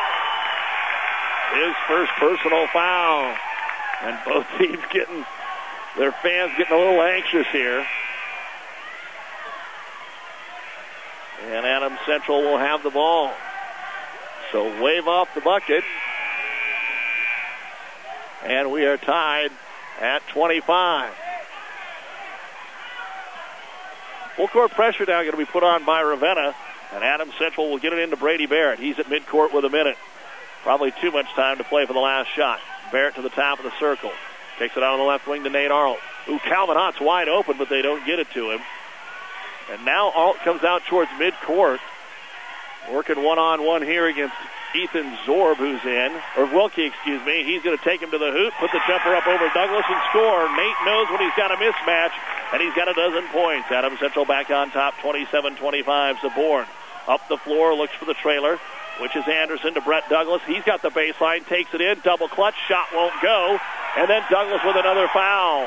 His first personal foul. And both teams their fans getting a little anxious here. And Adams Central will have the ball. So wave off the bucket. And we are tied at 25. Full court pressure now going to be put on by Ravenna. And Adams Central will get it into Brady Barrett. He's at midcourt with a minute. Probably too much time to play for the last shot. Barrett to the top of the circle. Takes it out on the left wing to Nate Arlt. Calvin Ott's wide open, but they don't get it to him. And now Arlt comes out towards midcourt. Working one-on-one here against Ethan Zorb, who's in, or Wilkie, excuse me. He's going to take him to the hoop, put the jumper up over Douglas, and score. Nate knows when he's got a mismatch, and he's got a dozen points. Adams Central back on top, 27-25. Zaborn up the floor, looks for the trailer, which is Anderson to Brett Douglas. He's got the baseline, takes it in, double clutch, shot won't go, and then Douglas with another foul.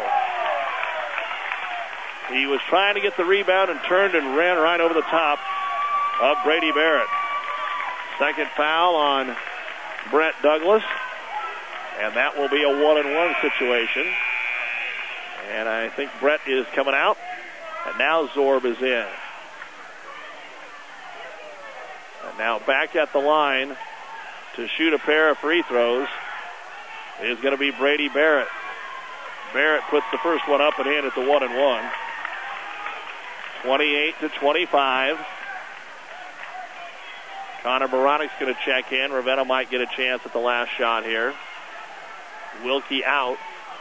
He was trying to get the rebound and turned and ran right over the top of Brady Barrett. Second foul on Brett Douglas, and that will be a 1-and-1 situation. And I think Brett is coming out, and now Zorb is in. And now back at the line to shoot a pair of free throws is going to be Brady Barrett. Barrett puts the first one up and in at the 1-and-1. 28-25. Connor Baranik's going to check in. Ravenna might get a chance at the last shot here. Wilkie out.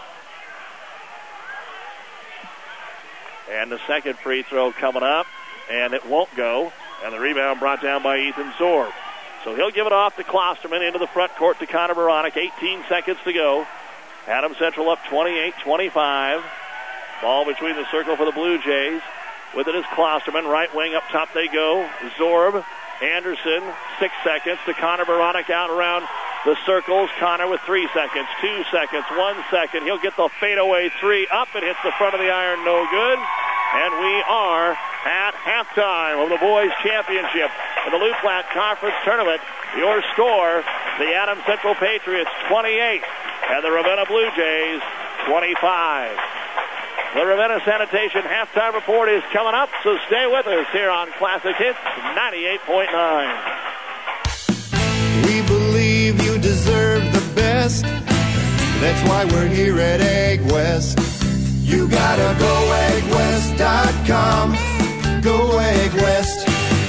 And the second free throw coming up, and it won't go. And the rebound brought down by Ethan Zorb. So he'll give it off to Klosterman into the front court to Connor Baranik. 18 seconds to go. Adams Central up 28-25. Ball between the circle for the Blue Jays. With it is Klosterman. Right wing up top they go. Zorb. Anderson, 6 seconds to Connor Baranik out around the circles. Connor with 3 seconds, 2 seconds, 1 second. He'll get the fadeaway three up. It hits the front of the iron, no good. And we are at halftime of the boys' championship in the Lou Platte Conference Tournament. Your score, the Adams Central Patriots 28 and the Ravenna Blue Jays 25. The Ravenna Sanitation halftime report is coming up, so stay with us here on Classic Hits 98.9. We believe you deserve the best. That's why we're here at Egg West. You gotta go eggwest.com. Go Egg West.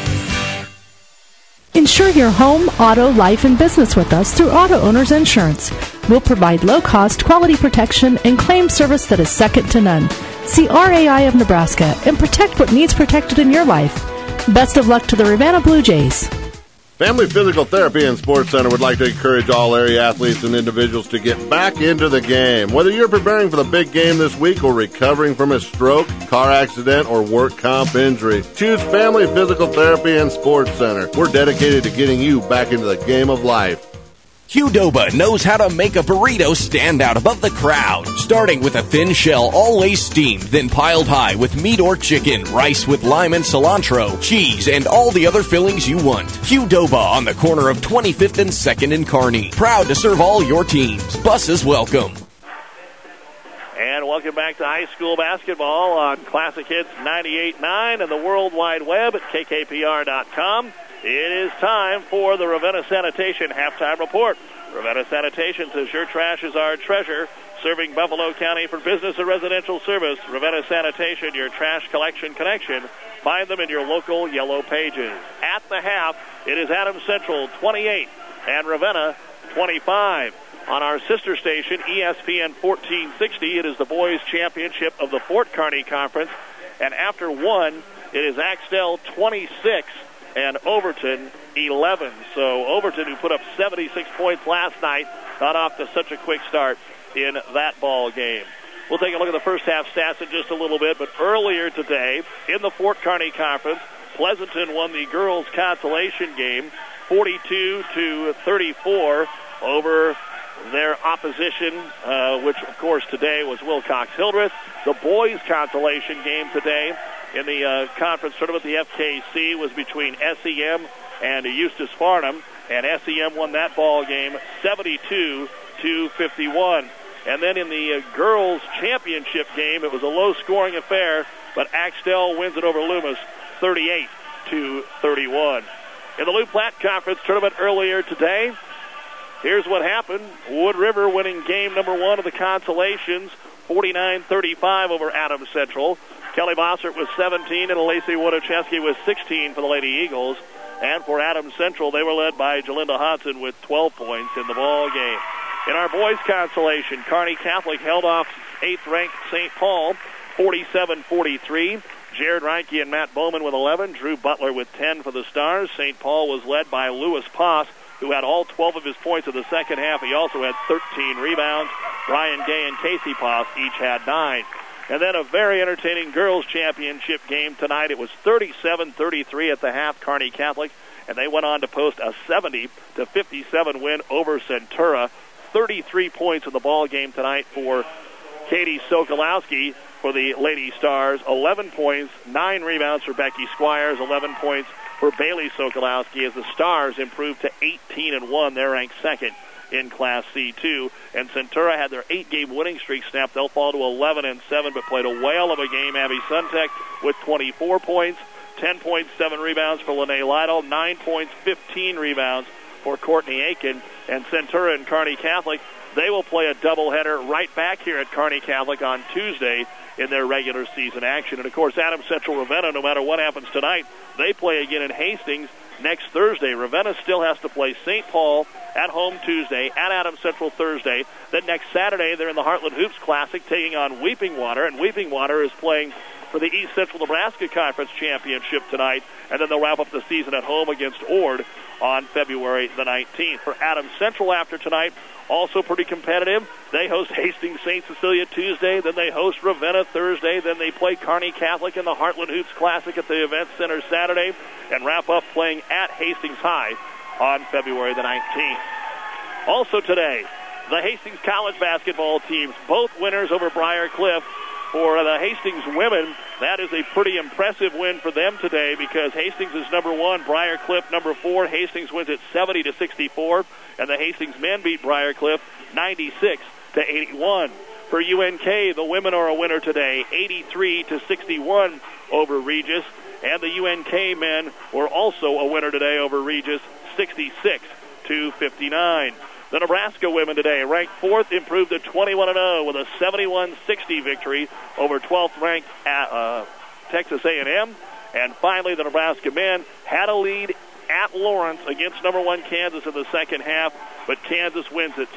Insure your home, auto, life, and business with us through Auto Owners Insurance. We'll provide low-cost, quality protection and claim service that is second to none. See RAI of Nebraska and protect what needs protected in your life. Best of luck to the Ravenna Blue Jays. Family Physical Therapy and Sports Center would like to encourage all area athletes and individuals to get back into the game. Whether you're preparing for the big game this week or recovering from a stroke, car accident, or work comp injury, choose Family Physical Therapy and Sports Center. We're dedicated to getting you back into the game of life. Qdoba knows how to make a burrito stand out above the crowd. Starting with a thin shell, always steamed, then piled high with meat or chicken, rice with lime and cilantro, cheese, and all the other fillings you want. Qdoba on the corner of 25th and 2nd in Kearney. Proud to serve all your teams. Buses welcome. And welcome back to high school basketball on Classic Hits 98.9 and the World Wide Web at kkpr.com. It is time for the Ravenna Sanitation halftime report. Ravenna Sanitation says your trash is our treasure, serving Buffalo County for business and residential service. Ravenna Sanitation, your trash collection connection. Find them in your local yellow pages. At the half, it is Adams Central 28 and Ravenna 25. On our sister station, ESPN 1460, it is the boys' championship of the Fort Kearney Conference. And after one, it is Axtell 26 and Overton 11. So Overton, who put up 76 points last night, got off to such a quick start in that ball game. We'll take a look at the first half stats in just a little bit, but earlier today in the Fort Kearney Conference, Pleasanton won the girls' consolation game 42-34 over their opposition, which of course today was Wilcox-Hildreth. The boys' consolation game today in the conference tournament, the FKC, was between SEM and Eustis Farnham, and SEM won that ball game 72-51. And then in the girls' championship game, it was a low-scoring affair, but Axtell wins it over Loomis 38-31. In the Lou Platte Conference tournament earlier today, here's what happened. Wood River winning game number one of the consolations, 49-35 over Adams Central. Kelly Bossert was 17 and Lacey Wodachewski was 16 for the Lady Eagles. And for Adams Central, they were led by Jalinda Hodson with 12 points in the ball game. In our boys' consolation, Kearney Catholic held off 8th-ranked St. Paul 47-43. Jared Reinke and Matt Bowman with 11. Drew Butler with 10 for the Stars. St. Paul was led by Lewis Poss, who had all 12 of his points in the second half. He also had 13 rebounds. Ryan Gay and Casey Poss each had 9. And then a very entertaining girls' championship game tonight. It was 37-33 at the half, Kearney Catholic, and they went on to post a 70-57 win over Centura. 33 points in the ball game tonight for Katie Sokolowski for the Lady Stars. 11 points, 9 rebounds for Becky Squires, 11 points for Bailey Sokolowski as the Stars improved to 18-1. They're ranked second in Class C2. And Centura had their 8-game winning streak snapped. They'll fall to 11-7, but played a whale of a game. Abby Suntech with 24 points, 10 points, 7 rebounds for Lene Lytle, 9 points, 15 rebounds for Courtney Aiken. And Centura and Kearney Catholic, they will play a doubleheader right back here at Kearney Catholic on Tuesday in their regular season action. And, of course, Adams Central Ravenna, no matter what happens tonight, they play again in Hastings next Thursday. Ravenna still has to play St. Paul at home Tuesday, at Adams Central Thursday. Then next Saturday, they're in the Heartland Hoops Classic taking on Weeping Water, and Weeping Water is playing for the East Central Nebraska Conference Championship tonight, and then they'll wrap up the season at home against Ord on February the 19th. For Adams Central after tonight, also pretty competitive. They host Hastings St. Cecilia Tuesday, then they host Ravenna Thursday, then they play Kearney Catholic in the Heartland Hoops Classic at the Event Center Saturday, and wrap up playing at Hastings High on February the 19th. Also today, the Hastings College basketball teams, both winners over Briar Cliff. For the Hastings women, that is a pretty impressive win for them today because Hastings is number 1, Briar Cliff number 4. Hastings wins at 70-64, and the Hastings men beat Briar Cliff 96-81. For UNK, the women are a winner today, 83-61 over Regis, and the UNK men were also a winner today over Regis, 66-59. The Nebraska women today, ranked 4th, improved to 21-0 with a 71-60 victory over 12th ranked Texas A&M. And finally, the Nebraska men had a lead at Lawrence against number 1 Kansas in the second half, but Kansas wins it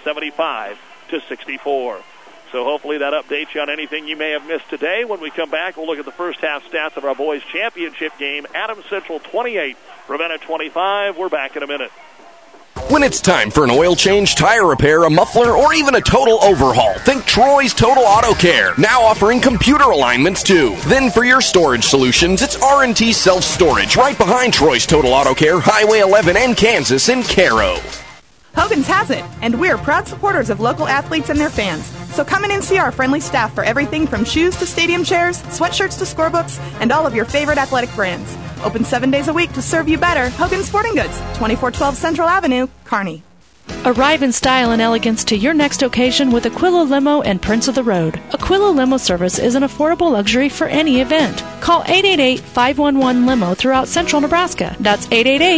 75-64. So hopefully that updates you on anything you may have missed today. When we come back, we'll look at the first half stats of our boys' championship game. Adams Central 28, Ravenna 25. We're back in a minute. When it's time for an oil change, tire repair, a muffler, or even a total overhaul, think Troy's Total Auto Care, now offering computer alignments too. Then for your storage solutions, it's R&T Self-Storage, right behind Troy's Total Auto Care, Highway 11 and Kansas in Caro. Hogan's has it, and we're proud supporters of local athletes and their fans. So come in and see our friendly staff for everything from shoes to stadium chairs, sweatshirts to scorebooks, and all of your favorite athletic brands. Open 7 days a week to serve you better. Hogan's Sporting Goods, 2412 Central Avenue, Kearney. Arrive in style and elegance to your next occasion with Aquila Limo and Prince of the Road. Aquila Limo service is an affordable luxury for any event. Call 888-511-LIMO throughout central Nebraska. That's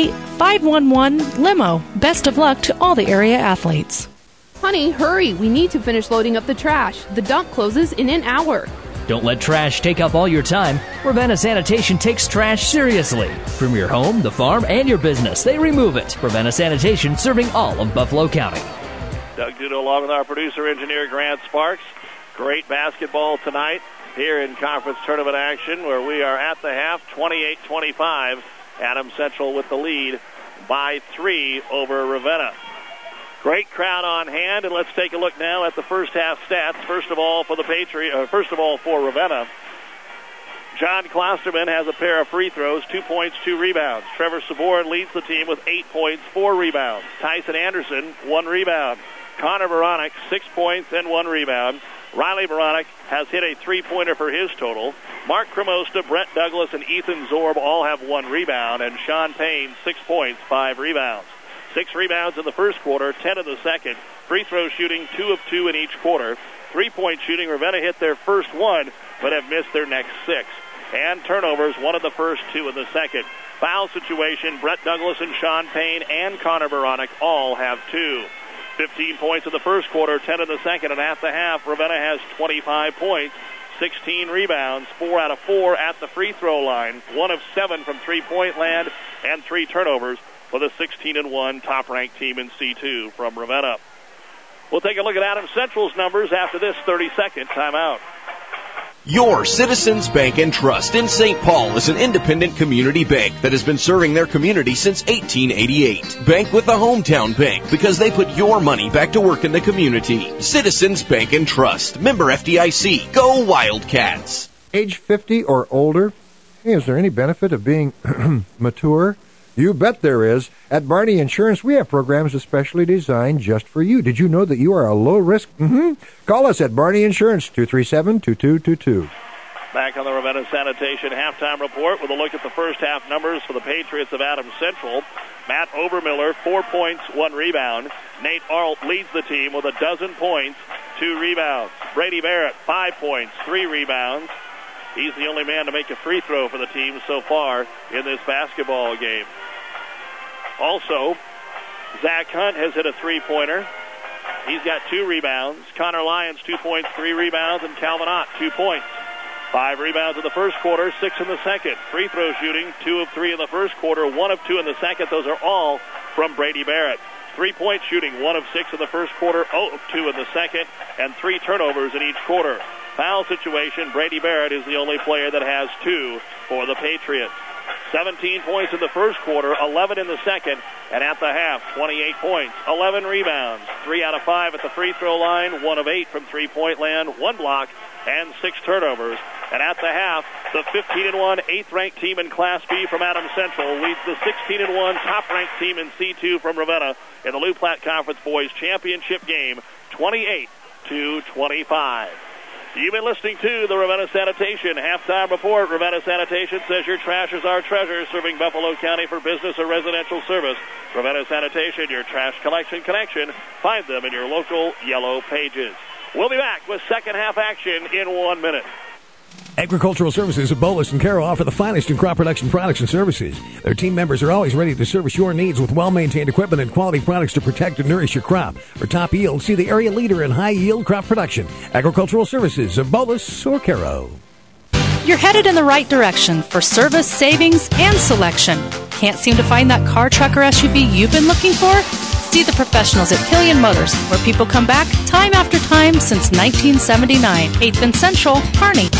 888-511-LIMO. Best of luck to all the area athletes. Honey, hurry. We need to finish loading up the trash. The dump closes in an hour. Don't let trash take up all your time. Ravenna Sanitation takes trash seriously. From your home, the farm, and your business, they remove it. Ravenna Sanitation, serving all of Buffalo County. Doug Duda along with our producer-engineer Grant Sparks. Great basketball tonight here in conference tournament action where we are at the half, 28-25. Adams Central with the lead by 3 over Ravenna. Great crowd on hand, and let's take a look now at the first half stats. First of all, for Ravenna, John Klosterman has a pair of free throws, 2 points, 2 rebounds. Trevor Saborn leads the team with 8 points, 4 rebounds. Tyson Anderson, 1 rebound. Connor Baranek, 6 points and 1 rebound. Riley Baranek has hit a 3-pointer for his total. Mark Cremosta, Brett Douglas, and Ethan Zorb all have 1 rebound, and Sean Payne, 6 points, 5 rebounds. 6 rebounds in the first quarter, 10 in the second. Free throw shooting, 2 of 2 in each quarter. 3-point shooting, Ravenna hit their first 1, but have missed their next 6. And turnovers, 1 in the first, 2 in the second. Foul situation, Brett Douglas and Sean Payne and Connor Baranek all have 2. 15 points in the first quarter, 10 in the second, and at the half, Ravenna has 25 points, 16 rebounds, 4 out of 4 at the free throw line, 1 of 7 from three-point land, and 3 turnovers for the 16-1 top-ranked team in C2 from Ravenna. We'll take a look at Adams Central's numbers after this 30-second timeout. Your Citizens Bank and Trust in St. Paul is an independent community bank that has been serving their community since 1888. Bank with a hometown bank because they put your money back to work in the community. Citizens Bank and Trust. Member FDIC. Go Wildcats. Age 50 or older? Hey, is there any benefit of being mature? You bet there is. At Barney Insurance, we have programs especially designed just for you. Did you know that you are a low risk? Call us at Barney Insurance, 237-2222. Back on the Ravenna Sanitation halftime report with a look at the first half numbers for the Patriots of Adams Central. Matt Obermiller, 4 points, 1 rebound. Nate Arlt leads the team with 12 points, 2 rebounds. Brady Barrett, 5 points, 3 rebounds. He's the only man to make a free throw for the team so far in this basketball game. Also, Zach Hunt has hit a 3-pointer. He's got 2 rebounds. Connor Lyons, 2 points, 3 rebounds, and Calvin Ott, 2 points. 5 rebounds in the first quarter, 6 in the second. Free throw shooting, 2 of 3 in the first quarter, 1 of 2 in the second. Those are all from Brady Barrett. 3-point shooting, 1 of 6 in the first quarter, 0 of 2 in the second, and 3 turnovers in each quarter. Foul situation, Brady Barrett is the only player that has 2 for the Patriots. 17 points in the first quarter, 11 in the second, and at the half, 28 points, 11 rebounds, 3 out of 5 at the free throw line, 1 of 8 from three-point land, 1 block, and 6 turnovers. And at the half, the 15-1 8th-ranked team in Class B from Adams Central leads the 16-1 top-ranked team in C2 from Ravenna in the Lou Platte Conference Boys Championship game, 28-25. You've been listening to the Ravenna Sanitation halftime report. Ravenna Sanitation says your trash is our treasure, serving Buffalo County for business or residential service. Ravenna Sanitation, your trash collection connection. Find them in your local yellow pages. We'll be back with second half action in 1 minute. Agricultural Services of Bolus and Carroll offer the finest in crop production products and services. Their team members are always ready to service your needs with well-maintained equipment and quality products to protect and nourish your crop. For top yield, see the area leader in high-yield crop production. Agricultural Services of Bolus or Carroll. You're headed in the right direction for service, savings, and selection. Can't seem to find that car, truck, or SUV you've been looking for? See the professionals at Killian Motors, where people come back time after time since 1979. 8th and Central, Kearney.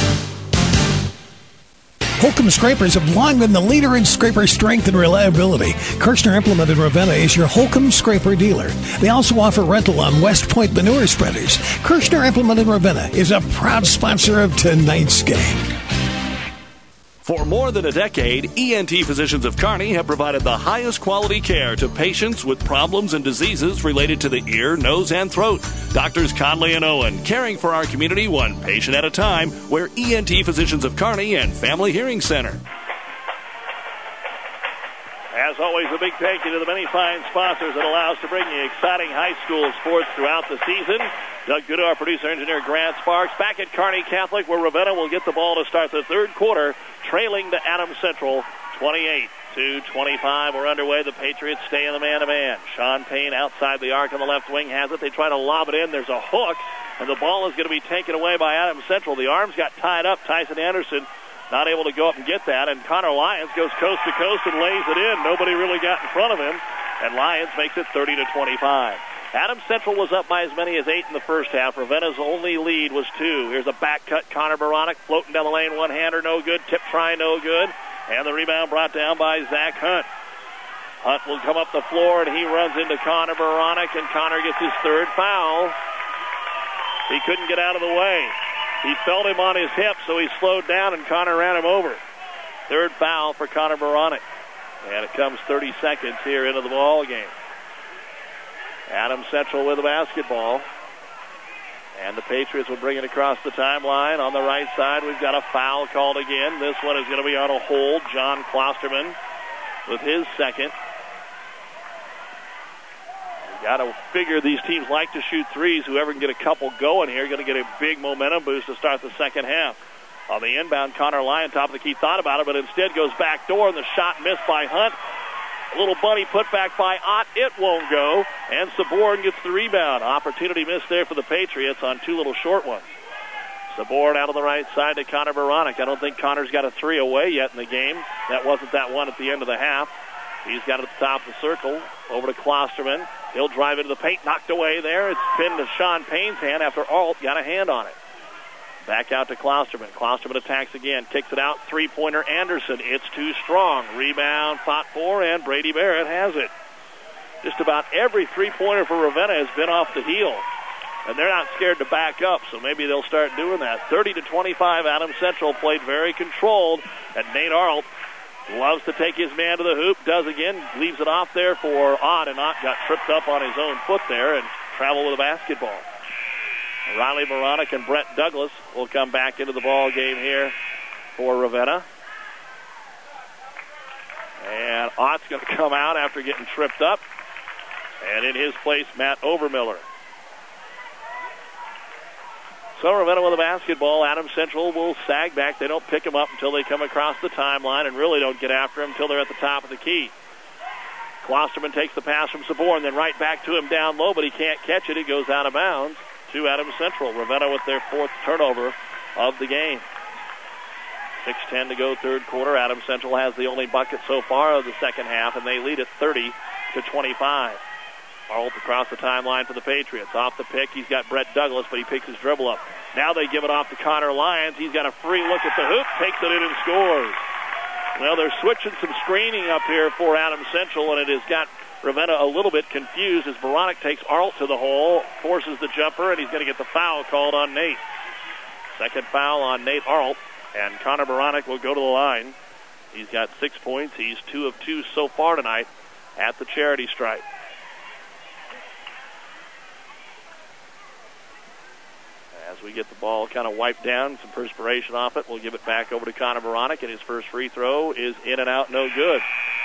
Holcomb Scrapers have long been the leader in scraper strength and reliability. Kirshner Implement in Ravenna is your Holcomb Scraper dealer. They also offer rental on West Point manure spreaders. Kirshner Implement in Ravenna is a proud sponsor of tonight's game. For more than a decade, ENT Physicians of Kearney have provided the highest quality care to patients with problems and diseases related to the ear, nose, and throat. Doctors Conley and Owen, caring for our community one patient at a time. We're ENT Physicians of Kearney and Family Hearing Center. As always, a big thank you to the many fine sponsors that allow us to bring you exciting high school sports throughout the season. Doug Duda, our producer engineer, Grant Sparks, back at Kearney Catholic, where Ravenna will get the ball to start the third quarter, trailing to Adams Central, 28-25. We're underway. The Patriots stay in the man-to-man. Sean Payne outside the arc on the left wing has it. They try to lob it in. There's a hook, and the ball is going to be taken away by Adams Central. The arms got tied up. Tyson Anderson not able to go up and get that, and Connor Lyons goes coast to coast and lays it in. Nobody really got in front of him, and Lyons makes it 30-25. Adams Central was up by as many as 8 in the first half. Ravenna's only lead was 2. Here's a back cut. Connor Baronic floating down the lane. One-hander, no good. Tip try, no good. And the rebound brought down by Zach Hunt. Hunt will come up the floor, and he runs into Connor Baronic, and Connor gets his third foul. He couldn't get out of the way. He felt him on his hip, so he slowed down, and Connor ran him over. Third foul for Connor Baronic. And it comes 30 seconds here into the ball game. Adams Central with the basketball. And the Patriots will bring it across the timeline. On the right side, we've got a foul called again. This one is going to be on a hold. John Klosterman with his second. Got to figure these teams like to shoot threes. Whoever can get a couple going here going to get a big momentum boost to start the second half. On the inbound, Connor Lyon, top of the key, thought about it, but instead goes back door, and the shot missed by Hunt. A little bunny put back by Ott. It won't go, and Saborn gets the rebound. Opportunity missed there for the Patriots on 2 little short ones. Saborn out on the right side to Connor Baronic. I don't think Connor's got a 3 away yet in the game. That wasn't that one at the end of the half. He's got it at the top of the circle. Over to Klosterman. He'll drive into the paint. Knocked away there. It's pinned to Sean Payne's hand after Alt got a hand on it. Back out to Klosterman. Klosterman attacks again. Kicks it out. Three-pointer Anderson. It's too strong. Rebound fought for, and Brady Barrett has it. Just about every three-pointer for Ravenna has been off the heel. And they're not scared to back up, so maybe they'll start doing that. 30-25, Adams Central played very controlled. And Nate Arlt loves to take his man to the hoop. Does again. Leaves it off there for Ott, and Ott got tripped up on his own foot there and traveled with a basketball. Riley Moronic and Brett Douglas will come back into the ball game here for Ravenna. And Ott's going to come out after getting tripped up. And in his place, Matt Overmiller. So Ravenna with a basketball. Adams Central will sag back. They don't pick him up until they come across the timeline and really don't get after him until they're at the top of the key. Klosterman takes the pass from Sabor and then right back to him down low, but he can't catch it. He goes out of bounds to Adams Central. Ravenna with their fourth turnover of the game. 6:10 to go, third quarter. Adams Central has the only bucket so far of the second half, and they lead at 30-25. Arlt across the timeline for the Patriots. Off the pick, he's got Brett Douglas, but he picks his dribble up. Now they give it off to Connor Lyons. He's got a free look at the hoop, takes it in and scores. Well, they're switching some screening up here for Adams Central, and it has got Ravenna a little bit confused as Moronic takes Arlt to the hole, forces the jumper, and he's going to get the foul called on Nate. Second foul on Nate Arlt, and Connor Moronic will go to the line. He's got 6 points. He's 2 of 2 so far tonight at the charity stripe. As we get the ball kind of wiped down, some perspiration off it, we'll give it back over to Connor Moronic, and his first free throw is in and out, no good.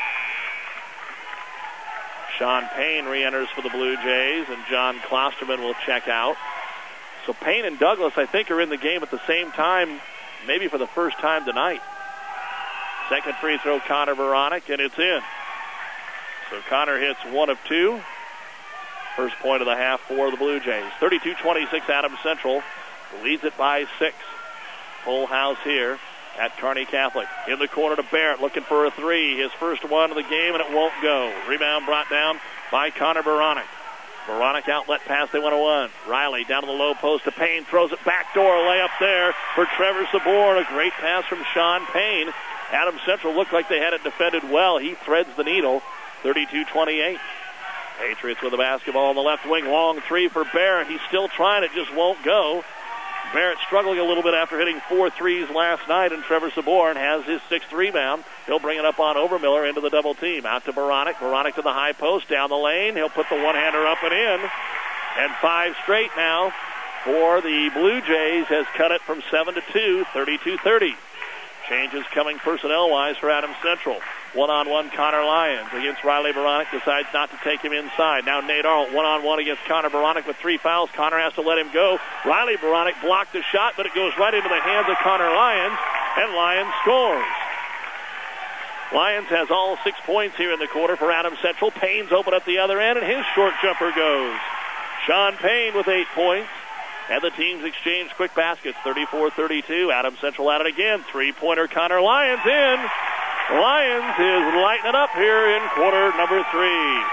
Sean Payne re-enters for the Blue Jays, and John Klosterman will check out. So Payne and Douglas, I think, are in the game at the same time, maybe for the first time tonight. Second free throw, Connor Moronic, and it's in. So Connor hits 1 of 2. First point of the half for the Blue Jays. 32-26, Adams Central leads it by 6. Full house here at Kearney Catholic. In the corner to Barrett, looking for a three. His first one of the game, and it won't go. Rebound brought down by Connor Moronic. Moronic outlet pass, they want to one. Riley down to the low post to Payne, throws it backdoor, layup there for Trevor Sabor. A great pass from Sean Payne. Adams Central looked like they had it defended well. He threads the needle. 32-28. Patriots with the basketball on the left wing. Long three for Barrett. He's still trying. It just won't go. Barrett struggling a little bit after hitting 4 threes last night, and Trevor Sabor has his 6th rebound. He'll bring it up on Overmiller into the double team. Out to Moronic. Moronic to the high post, down the lane. He'll put the one-hander up and in. And 5 straight now for the Blue Jays. Has cut it from 7 to 2, 32-30. Changes coming personnel-wise for Adams Central. One-on-one Connor Lyons against Riley Moronic. Decides not to take him inside. Now Nate Arlt one-on-one against Connor Moronic with 3 fouls. Connor has to let him go. Riley Moronic blocked the shot, but it goes right into the hands of Connor Lyons, and Lyons scores. Lyons has all 6 points here in the quarter for Adams Central. Payne's open at the other end, and his short jumper goes. Sean Payne with 8 points. And the teams exchange quick baskets, 34-32. Adams Central at it again. Three-pointer Connor Lyons in. Lyons is lighting it up here in quarter number 3.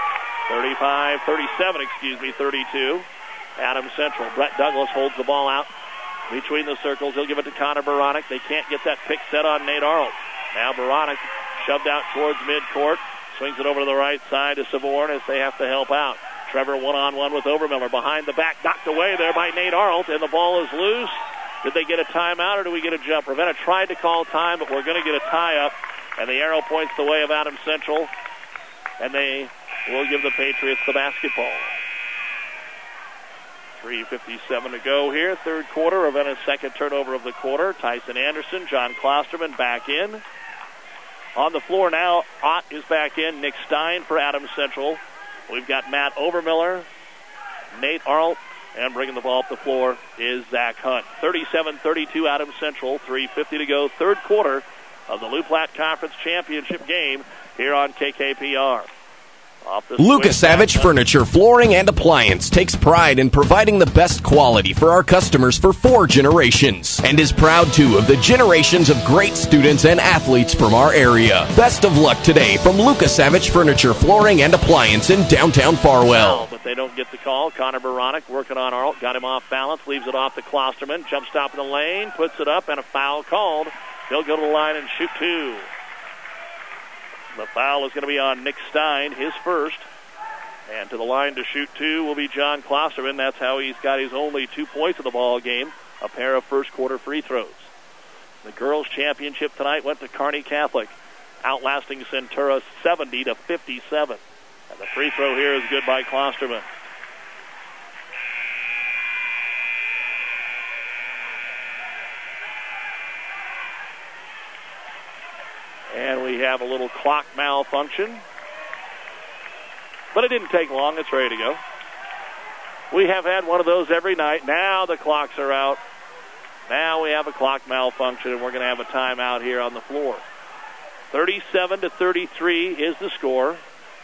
35-37, 32. Adams Central. Brett Douglas holds the ball out between the circles. He'll give it to Connor Moronic. They can't get that pick set on Nate Arlt. Now Moronic shoved out towards midcourt. Swings it over to the right side to Savorn as they have to help out. Trevor one-on-one with Overmiller. Behind the back, knocked away there by Nate Arlt, and the ball is loose. Did they get a timeout, or do we get a jump? Ravenna tried to call time, but we're going to get a tie-up, and the arrow points the way of Adams Central, and they will give the Patriots the basketball. 3:57 to go here, third quarter. Ravenna's second turnover of the quarter. Tyson Anderson, John Klosterman back in. On the floor now, Ott is back in. Nick Stein for Adams Central. We've got Matt Overmiller, Nate Arlt, and bringing the ball up the floor is Zach Hunt. 37-32 Adams Central, 3:50 to go, third quarter of the Lou Platte Conference Championship game here on KKPR. Lukasavich Furniture, Flooring, and Appliance takes pride in providing the best quality for our customers for 4 generations and is proud, too, of the generations of great students and athletes from our area. Best of luck today from Lukasavich Furniture, Flooring, and Appliance in downtown Farwell. But they don't get the call. Connor Baronic working on Arlt. Got him off balance. Leaves it off to Klosterman. Jump stop in the lane. Puts it up, and a foul called. He'll go to the line and shoot 2. The foul is going to be on Nick Stein, his first. And to the line to shoot 2 will be John Klosterman. That's how he's got his only 2 points of the ball game, a pair of first-quarter free throws. The girls' championship tonight went to Kearney Catholic, outlasting Centura 70-57. And the free throw here is good by Klosterman. And we have a little clock malfunction. But it didn't take long. It's ready to go. We have had one of those every night. Now the clocks are out. Now we have a clock malfunction, and we're going to have a timeout here on the floor. 37-33 is the score.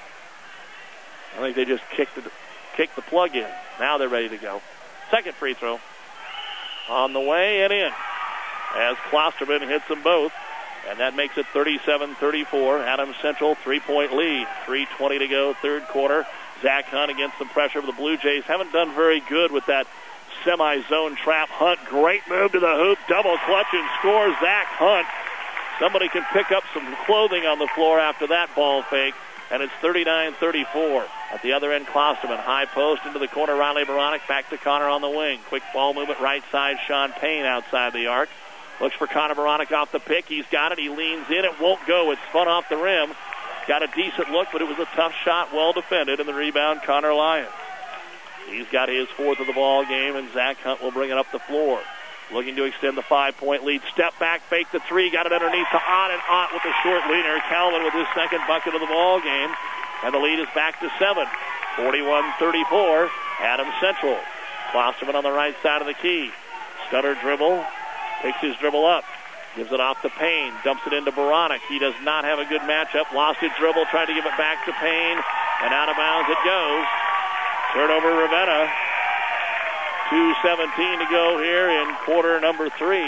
I think they just kicked the plug in. Now they're ready to go. Second free throw on the way and in as Klosterman hits them both. And that makes it 37-34. Adams Central 3-point lead. 3:20 to go, third quarter. Zach Hunt against some pressure of the Blue Jays. Haven't done very good with that semi-zone trap. Hunt, great move to the hoop. Double clutch and scores. Zach Hunt. Somebody can pick up some clothing on the floor after that ball fake. And it's 39-34. At the other end, Klosterman. High post into the corner. Riley Baronic back to Connor on the wing. Quick ball movement right side. Sean Payne outside the arc. Looks for Connor Baronic off the pick. He's got it. He leans in. It won't go. It's spun off the rim. Got a decent look, but it was a tough shot. Well defended. And the rebound, Connor Lyons. He's got his 4th of the ball game, and Zach Hunt will bring it up the floor. Looking to extend the 5-point lead. Step back, fake the 3. Got it underneath to Ott, and Ott with the short leaner. Calvin with his second bucket of the ball game. And the lead is back to 7. 41-34. Adams Central. Klosterman on the right side of the key. Stutter dribble. Picks his dribble up. Gives it off to Payne. Dumps it into Baronic. He does not have a good matchup. Lost his dribble. Tried to give it back to Payne. And out of bounds it goes. Turnover Ravenna. 2:17 to go here in quarter number 3.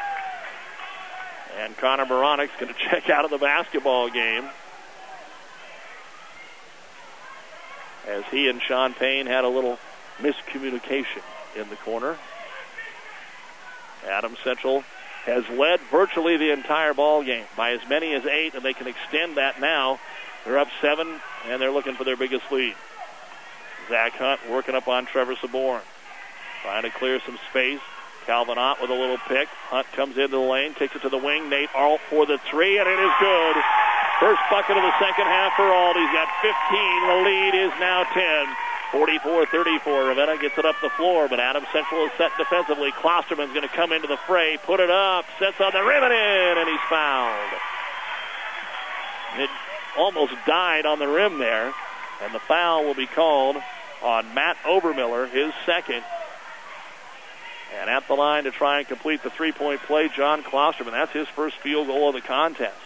And Connor Baronic's going to check out of the basketball game, as he and Sean Payne had a little miscommunication in the corner. Adams Central has led virtually the entire ball game by as many as 8, and they can extend that now. They're up 7, and they're looking for their biggest lead. Zach Hunt working up on Trevor Saborn. Trying to clear some space. Calvin Ott with a little pick. Hunt comes into the lane, takes it to the wing. Nate Arlt for the 3, and it is good. First bucket of the second half for Arlt. He's got 15. The lead is now 10. 44-34. Ravenna gets it up the floor, but Adams Central is set defensively. Klosterman's going to come into the fray, put it up, sets on the rim and in, and he's fouled. It almost died on the rim there, and the foul will be called on Matt Obermiller, his second. And at the line to try and complete the 3-point play, John Klosterman. That's his first field goal of the contest.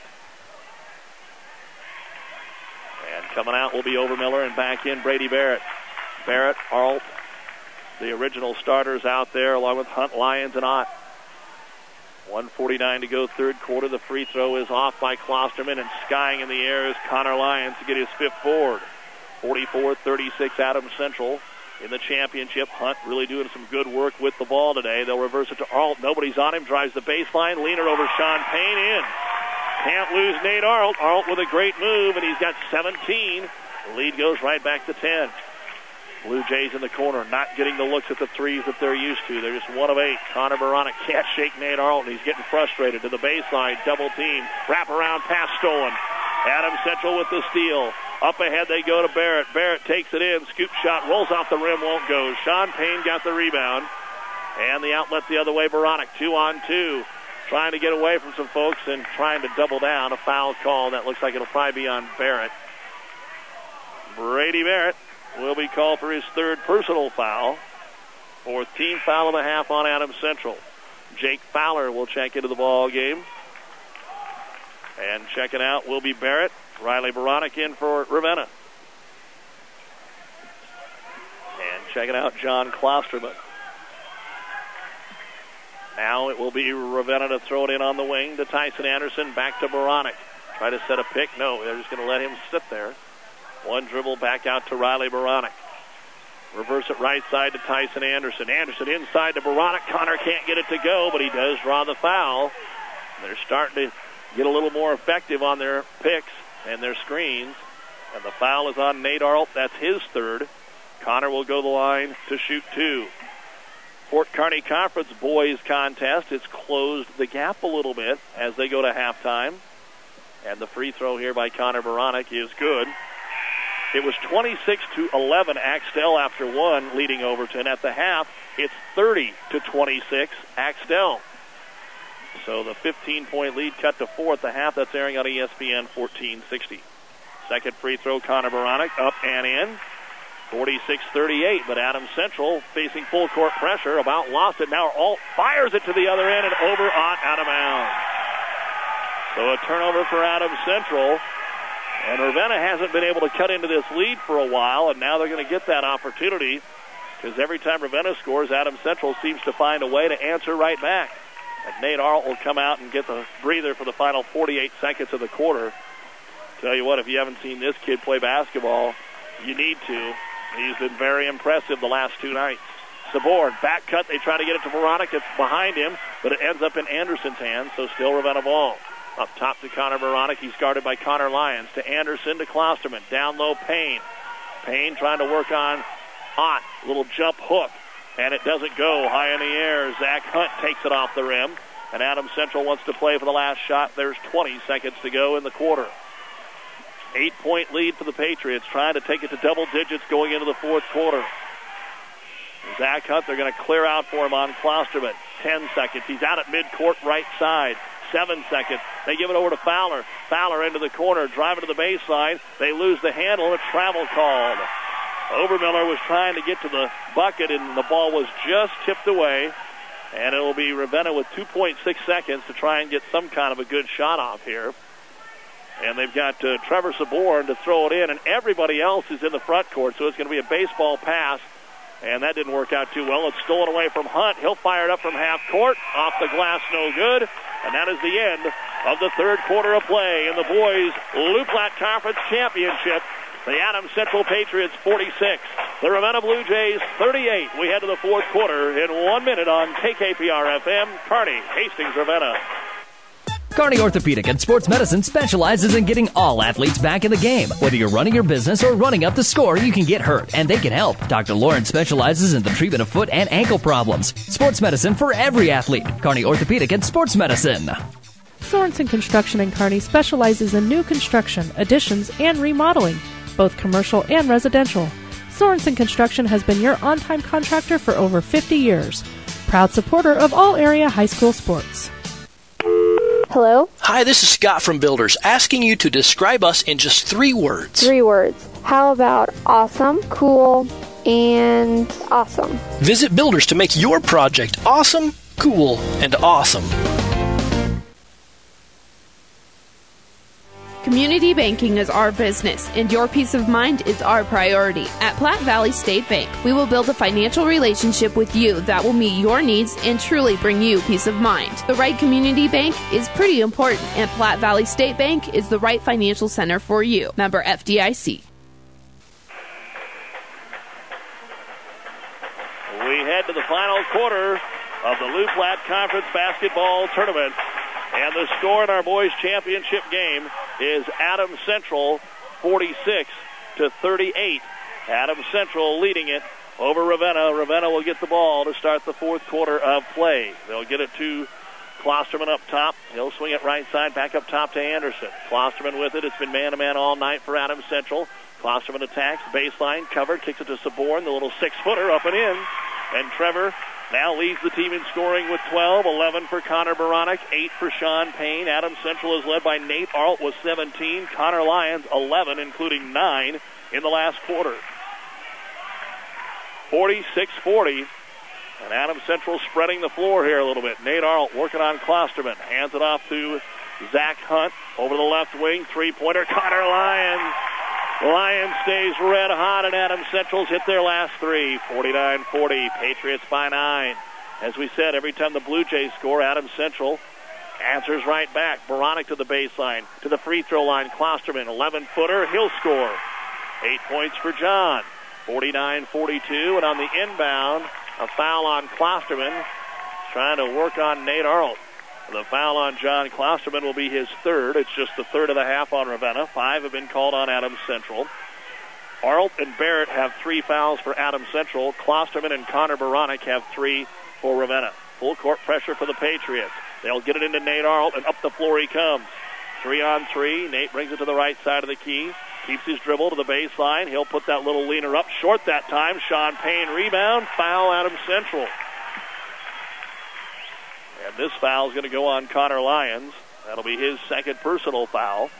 And coming out will be Obermiller, and back in Brady Barrett. Barrett, Arlt, the original starters out there, along with Hunt, Lyons, and Ott. 1:49 to go, third quarter. The free throw is off by Klosterman, and skying in the air is Connor Lyons to get his 5th board. 44-36 Adams Central in the championship. Hunt really doing some good work with the ball today. They'll reverse it to Arlt. Nobody's on him. Drives the baseline. Leaner over Sean Payne in. Can't lose Nate Arlt. Arlt with a great move, and he's got 17. The lead goes right back to 10. Blue Jays in the corner, not getting the looks at the 3s that they're used to. They're just 1 of 8. Connor Baronic can't shake Nate Arlt, and he's getting frustrated. To the baseline, double team, wrap around pass stolen. Adams Central with the steal. Up ahead they go to Barrett. Barrett takes it in, scoop shot, rolls off the rim, won't go. Sean Payne got the rebound. And the outlet the other way, Baronic, 2-on-2. Trying to get away from some folks and trying to double down. A foul call. That looks like it'll probably be on Barrett. Brady Barrett will be called for his 3rd personal foul. 4th team foul of the half on Adams Central. Jake Fowler will check into the ball game. And checking out will be Barrett. Riley Baronic in for Ravenna. checking out John Klosterman. Now it will be Ravenna to throw it in on the wing to Tyson Anderson. Back to Baranek. Try to set a pick. No, they're just going to let him sit there. One dribble back out to Riley Baranek. Reverse it right side to Tyson Anderson. Anderson inside to Baranek. Connor can't get it to go, but he does draw the foul. They're starting to get a little more effective on their picks and their screens. And the foul is on Nate Arlt. That's his third. Connor will go to the line to shoot two. Fort Kearney Conference boys contest. It's closed the gap a little bit as they go to halftime. And the free throw here by Connor Baranek is good. It was 26-11 Axtell after one, leading Overton. At the half, it's 30-26 Axtell. So the 15-point lead cut to 4 at the half. That's airing on ESPN 1460. Second free throw, Connor Baranek, up and in. 46-38, but Adams Central facing full court pressure. About lost it. Now Alt fires it to the other end and over on out of bounds. So a turnover for Adams Central. And Ravenna hasn't been able to cut into this lead for a while, and now they're going to get that opportunity because every time Ravenna scores, Adams Central seems to find a way to answer right back. And Nate Arlt will come out and get the breather for the final 48 seconds of the quarter. Tell you what, if you haven't seen this kid play basketball, you need to. He's been very impressive the last two nights. Sabor, back cut. They try to get it to Baranek. It's behind him, but it ends up in Anderson's hands, so still Ravenna ball. Up top to Connor Baranek. He's guarded by Connor Lyons. To Anderson, to Klosterman. Down low, Payne. Payne trying to work on Ott. Little jump hook. And it doesn't go. High in the air. Zach Hunt takes it off the rim. And Adams Central wants to play for the last shot. There's 20 seconds to go in the quarter. 8-point lead for the Patriots. Trying to take it to double digits going into the fourth quarter. Zach Hunt, they're going to clear out for him on Klosterman. 10 seconds. He's out at midcourt right side. 7 seconds. They give it over to Fowler. Fowler into the corner, driving to the baseline. They lose the handle, and a travel called. Obermiller was trying to get to the bucket, and the ball was just tipped away. And it will be Ravenna with 2.6 seconds to try and get some kind of a good shot off here. And they've got Trevor Saborn to throw it in, and everybody else is in the front court, so it's going to be a baseball pass. And that didn't work out too well. It's stolen away from Hunt. He'll fire it up from half court. Off the glass, no good. And that is the end of the third quarter of play in the boys' Loup Platte Conference Championship. The Adams Central Patriots 46. The Ravenna Blue Jays 38. We head to the fourth quarter in 1 minute on KKPR-FM. Kearney, Hastings, Ravenna. Kearney Orthopedic and Sports Medicine specializes in getting all athletes back in the game. Whether you're running your business or running up the score, you can get hurt, and they can help. Dr. Lauren specializes in the treatment of foot and ankle problems. Sports medicine for every athlete. Kearney Orthopedic and Sports Medicine. Sorensen Construction in Kearney specializes in new construction, additions, and remodeling, both commercial and residential. Sorensen Construction has been your on-time contractor for over 50 years. Proud supporter of all area high school sports. Hello? Hi, this is Scott from Builders, asking you to describe us in just 3 words. 3 words. How about awesome, cool, and awesome? Visit Builders to make your project awesome, cool, and awesome. Community banking is our business, and your peace of mind is our priority. At Platte Valley State Bank, we will build a financial relationship with you that will meet your needs and truly bring you peace of mind. The right community bank is pretty important, and Platte Valley State Bank is the right financial center for you. Member FDIC. We head to the final quarter of the Loup Platte Conference Basketball Tournament. And the score in our boys' championship game is Adams Central 46-38. Adams Central leading it over Ravenna. Ravenna will get the ball to start the fourth quarter of play. They'll get it to Klosterman up top. He'll swing it right side, back up top to Anderson. Klosterman with it. It's been man-to-man all night for Adams Central. Klosterman attacks, baseline, covered, kicks it to Saborn, the little 6-footer up and in. And Trevor now leads the team in scoring with 12, 11 for Connor Baranek, 8 for Sean Payne. Adams Central is led by Nate Arlt with 17. Connor Lyons, 11, including 9 in the last quarter. 46-40. And Adams Central spreading the floor here a little bit. Nate Arlt working on Klosterman. Hands it off to Zach Hunt over the left wing. 3-pointer, Connor Lyons. Lions stays red hot, and Adams Central's hit their last three. 49-40, Patriots by 9. As we said, every time the Blue Jays score, Adams Central answers right back. Beranek to the baseline, to the free throw line. Klosterman, 11-footer, he'll score. 8 points for John. 49-42, and on the inbound, a foul on Klosterman, trying to work on Nate Arlt. The foul on John Klosterman will be his third. It's just the third of the half on Ravenna. 5 have been called on Adams Central. Arlt and Barrett have 3 fouls for Adams Central. Klosterman and Connor Beranek have 3 for Ravenna. Full court pressure for the Patriots. They'll get it into Nate Arlt, and up the floor he comes. 3-on-3. Nate brings it to the right side of the key. Keeps his dribble to the baseline. He'll put that little leaner up short that time. Sean Payne rebound. Foul Adams Central. And this foul is going to go on Connor Lyons. That'll be his second personal foul.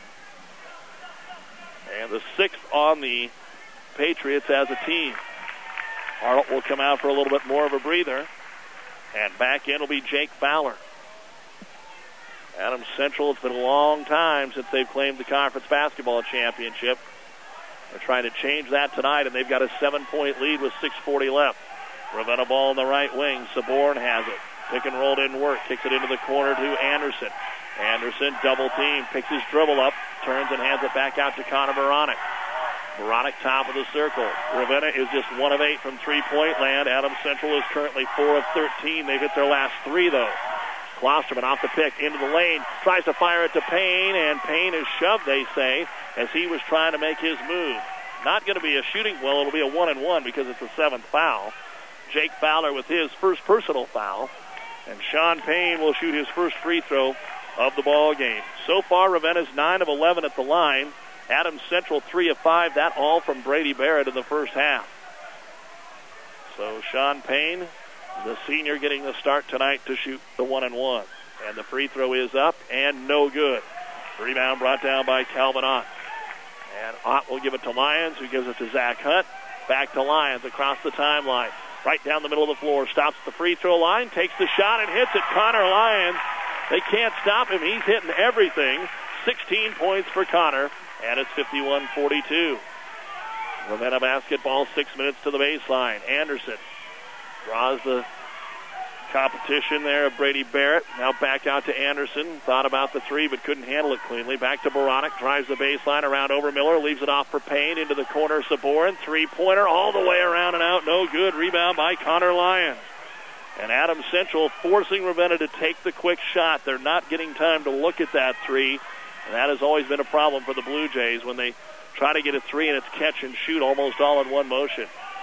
And the 6th on the Patriots as a team. Arlt will come out for a little bit more of a breather. And back in will be Jake Fowler. Adams Central, it's been a long time since they've claimed the conference basketball championship. They're trying to change that tonight, and they've got a 7-point lead with 6:40 left. Ravenna ball in the right wing. Saborn has it. Pick and roll didn't work. Kicks it into the corner to Anderson. Anderson double team. Picks his dribble up. Turns and hands it back out to Connor Beranek. Beranek top of the circle. Ravenna is just 1 of 8 from three-point land. Adams Central is currently 4 of 13. They've hit their last 3, though. Klosterman off the pick, into the lane, tries to fire it to Payne, and Payne is shoved, they say, as he was trying to make his move. Not going to be a shooting, well, it'll be a 1-and-1 because it's the 7th foul. Jake Fowler with his first personal foul, and Sean Payne will shoot his first free throw of the ball game. So far, Ravenna's 9 of 11 at the line. Adams Central 3 of 5, that all from Brady Barrett in the first half. So Sean Payne, the senior, getting the start tonight to shoot the 1-and-1. And the free throw is up and no good. Rebound brought down by Calvin Ott. And Ott will give it to Lyons, who gives it to Zach Hunt. Back to Lyons across the timeline. Right down the middle of the floor. Stops at the free throw line. Takes the shot and hits it. Connor Lyons. They can't stop him. He's hitting everything. 16 points for Connor. And it's 51-42. Ravenna basketball, 6 minutes to the baseline. Anderson draws the competition there of Brady Barrett. Now back out to Anderson. Thought about the 3, but couldn't handle it cleanly. Back to Beranek. Drives the baseline around Overmiller. Leaves it off for Payne. Into the corner, Saborn. 3-pointer all the way around and out. No good. Rebound by Connor Lyons. And Adams Central forcing Ravenna to take the quick shot. They're not getting time to look at that 3. And that has always been a problem for the Blue Jays when they try to get a 3 and it's catch and shoot almost all in one motion.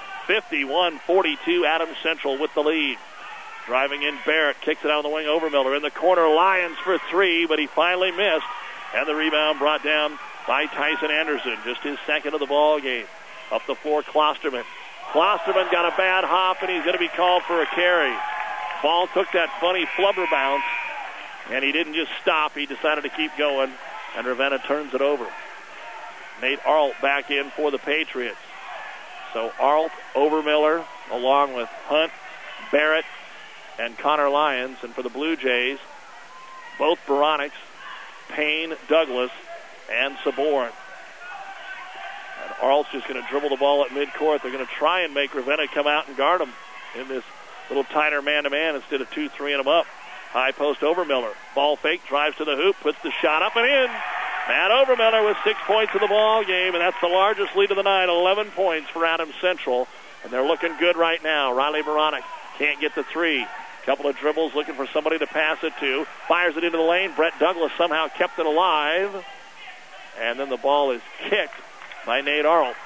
51-42, Adams Central with the lead. Driving in Barrett, kicks it out on the wing, Overmiller. In the corner, Lyons for 3, but he finally missed. And the rebound brought down by Tyson Anderson, just his second of the ball game. Up the floor, Klosterman. Klosterman got a bad hop, and he's going to be called for a carry. Ball took that funny flubber bounce, and he didn't just stop. He decided to keep going, and Ravenna turns it over. Nate Arlt back in for the Patriots. So Arlt, Overmiller, along with Hunt, Barrett, and Connor Lyons. And for the Blue Jays, both Beraneks, Payne, Douglas, and Saborn. And Arlt's just going to dribble the ball at midcourt. They're going to try and make Ravenna come out and guard him in this little tighter man-to-man instead of 2-3 him up. High post Overmiller. Ball fake, drives to the hoop, puts the shot up and in. Matt Overmiller with 6 points in the ball game, and that's the largest lead of the night, 11 points for Adams Central. And they're looking good right now. Riley Beranek can't get the 3. Couple of dribbles, looking for somebody to pass it to. Fires it into the lane. Brett Douglas somehow kept it alive. And then the ball is kicked by Nate Arlt.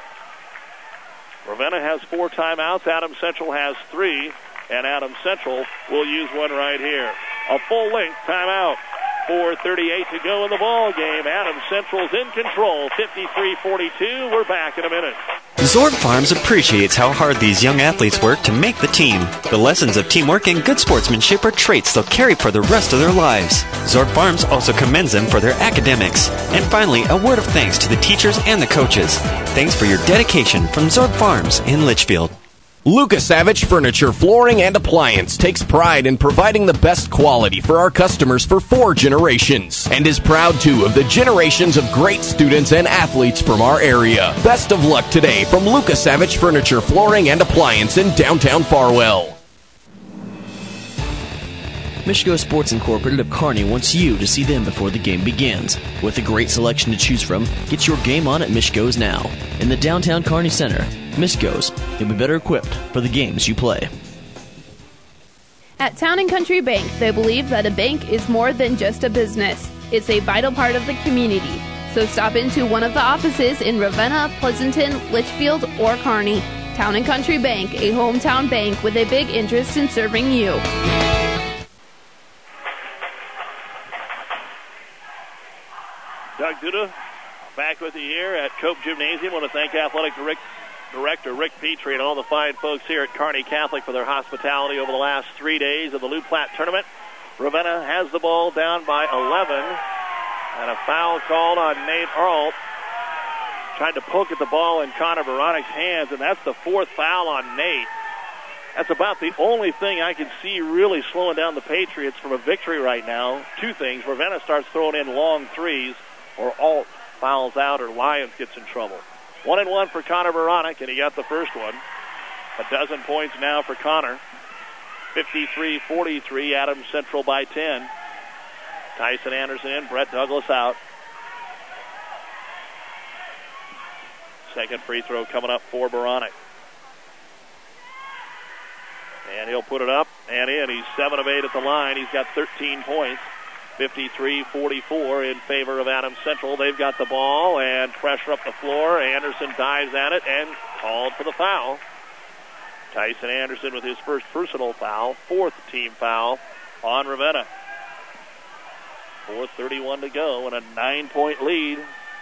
Ravenna has 4 timeouts. Adams Central has 3. And Adams Central will use one right here. A full-length timeout. 4:38 to go in the ball game. Adams Central's in control, 53-42. We're back in a minute. Zorb Farms appreciates how hard these young athletes work to make the team. The lessons of teamwork and good sportsmanship are traits they'll carry for the rest of their lives. Zorb Farms also commends them for their academics. And finally, a word of thanks to the teachers and the coaches. Thanks for your dedication from Zorb Farms in Litchfield. Luka Savage Furniture, Flooring, and Appliance takes pride in providing the best quality for our customers for 4 generations and is proud, too, of the generations of great students and athletes from our area. Best of luck today from Luka Savage Furniture, Flooring, and Appliance in downtown Farwell. Michigo Sports Incorporated of Kearney wants you to see them before the game begins. With a great selection to choose from, get your game on at Michigo's now. In the downtown Kearney Center, Michigo's, you'll be better equipped for the games you play. At Town & Country Bank, they believe that a bank is more than just a business. It's a vital part of the community. So stop into one of the offices in Ravenna, Pleasanton, Litchfield, or Kearney. Town & Country Bank, a hometown bank with a big interest in serving you. Doug Duda back with you here at Cope Gymnasium. I want to thank Athletic Director Rick Petrie and all the fine folks here at Kearney Catholic for their hospitality over the last 3 days of the Lou Platte tournament. Ravenna has the ball down by 11, and a foul called on Nate Arlt. Tried to poke at the ball in Connor Baronic's hands, and that's the 4th foul on Nate. That's about the only thing I can see really slowing down the Patriots from a victory right now. 2 things. Ravenna starts throwing in long threes, or Alt fouls out, or Lyons gets in trouble. 1-1 for Connor Baronic, and he got the first one. 12 points now for Connor. 53-43, Adams Central by 10. Tyson Anderson in, Brett Douglas out. Second free throw coming up for Baronic. And he'll put it up and in. He's 7 of 8 at the line. He's got 13 points. 53-44 in favor of Adams Central. They've got the ball and pressure up the floor. Anderson dives at it and called for the foul. Tyson Anderson with his first personal foul, 4th team foul on Ravenna. 4:31 to go and a 9-point lead.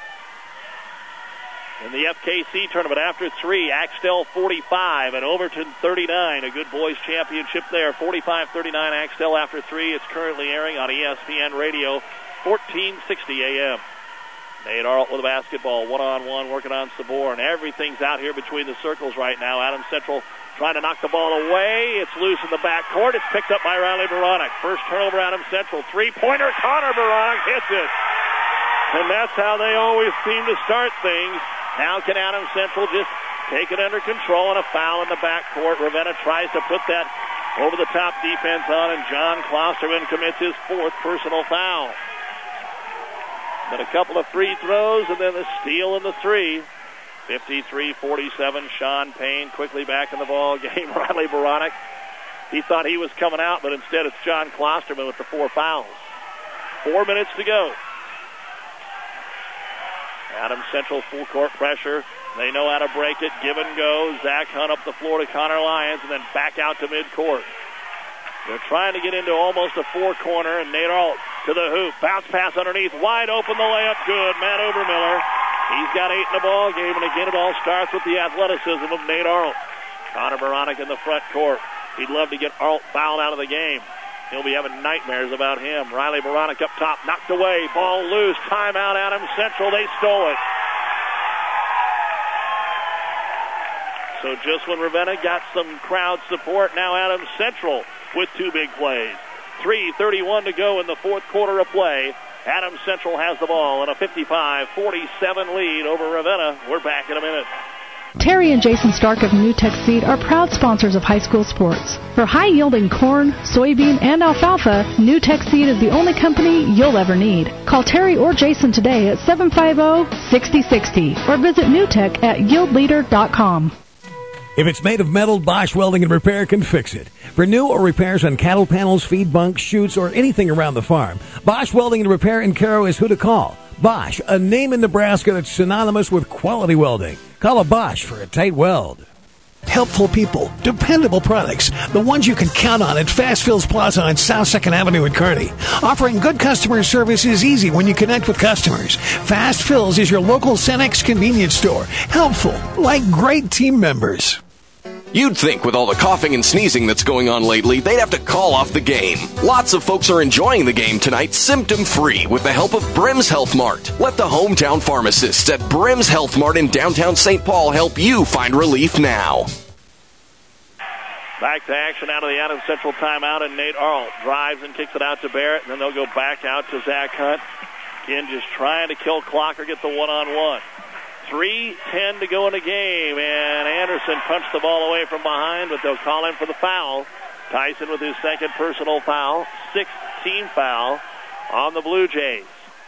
In the FKC tournament after 3, Axtell 45 and Overton 39. A good boys championship there. 45-39 Axtell after 3. It's currently airing on ESPN Radio, 1460 AM. Nate Arlt with a basketball, 1-on-1, working on Saborn. Everything's out here between the circles right now. Adams Central trying to knock the ball away. It's loose in the backcourt. It's picked up by Riley Baronic. First turnover, Adams Central. 3-pointer, Connor Baronic hits it. And that's how they always seem to start things. Now can Adams Central just take it under control, and a foul in the backcourt. Ravenna tries to put that over-the-top defense on, and John Klosterman commits his 4th personal foul. But a couple of free throws, and then the steal and the 3. 53-47, Sean Payne quickly back in the ball game. Riley Baronic, he thought he was coming out, but instead it's John Klosterman with the 4 fouls. 4 minutes to go. Adams Central full court pressure. They know how to break it. Give and go. Zach Hunt up the floor to Connor Lyons and then back out to midcourt. They're trying to get into almost a 4-corner, and Nate Arlt to the hoop. Bounce pass underneath. Wide open. The layup good. Matt Obermiller. He's got 8 in the ball game, and again it all starts with the athleticism of Nate Arlt. Connor Baronic in the front court. He'd love to get Arlt fouled out of the game. He'll be having nightmares about him. Riley Baronic up top, knocked away. Ball loose. Timeout, Adams Central. They stole it. So just when Ravenna got some crowd support, now Adams Central with 2 big plays. 3:31 to go in the 4th quarter of play. Adams Central has the ball in a 55-47 lead over Ravenna. We're back in a minute. Terry and Jason Stark of NewTek Seed are proud sponsors of high school sports. For high-yielding corn, soybean, and alfalfa, NewTek Seed is the only company you'll ever need. Call Terry or Jason today at 750-6060 or visit NewTek at yieldleader.com. If it's made of metal, Bosch Welding and Repair can fix it. For new or repairs on cattle panels, feed bunks, chutes, or anything around the farm, Bosch Welding and Repair in Caro is who to call. Bosch, a name in Nebraska that's synonymous with quality welding. Call a Bosch for a tight weld. Helpful people, dependable products, the ones you can count on at Fast Fills Plaza on South 2nd Avenue in Kearney. Offering good customer service is easy when you connect with customers. Fast Fills is your local Cenex convenience store. Helpful, like great team members. You'd think with all the coughing and sneezing that's going on lately, they'd have to call off the game. Lots of folks are enjoying the game tonight symptom-free with the help of Brim's Health Mart. Let the hometown pharmacists at Brim's Health Mart in downtown St. Paul help you find relief now. Back to action out of the Adams Central timeout, and Nate Arlt drives and kicks it out to Barrett, and then they'll go back out to Zach Hunt. Again, just trying to kill clock or get the one-on-one. 3:10 to go in the game, and Anderson punched the ball away from behind, but they'll call him for the foul. Tyson with his second personal foul, 6th team foul on the Blue Jays.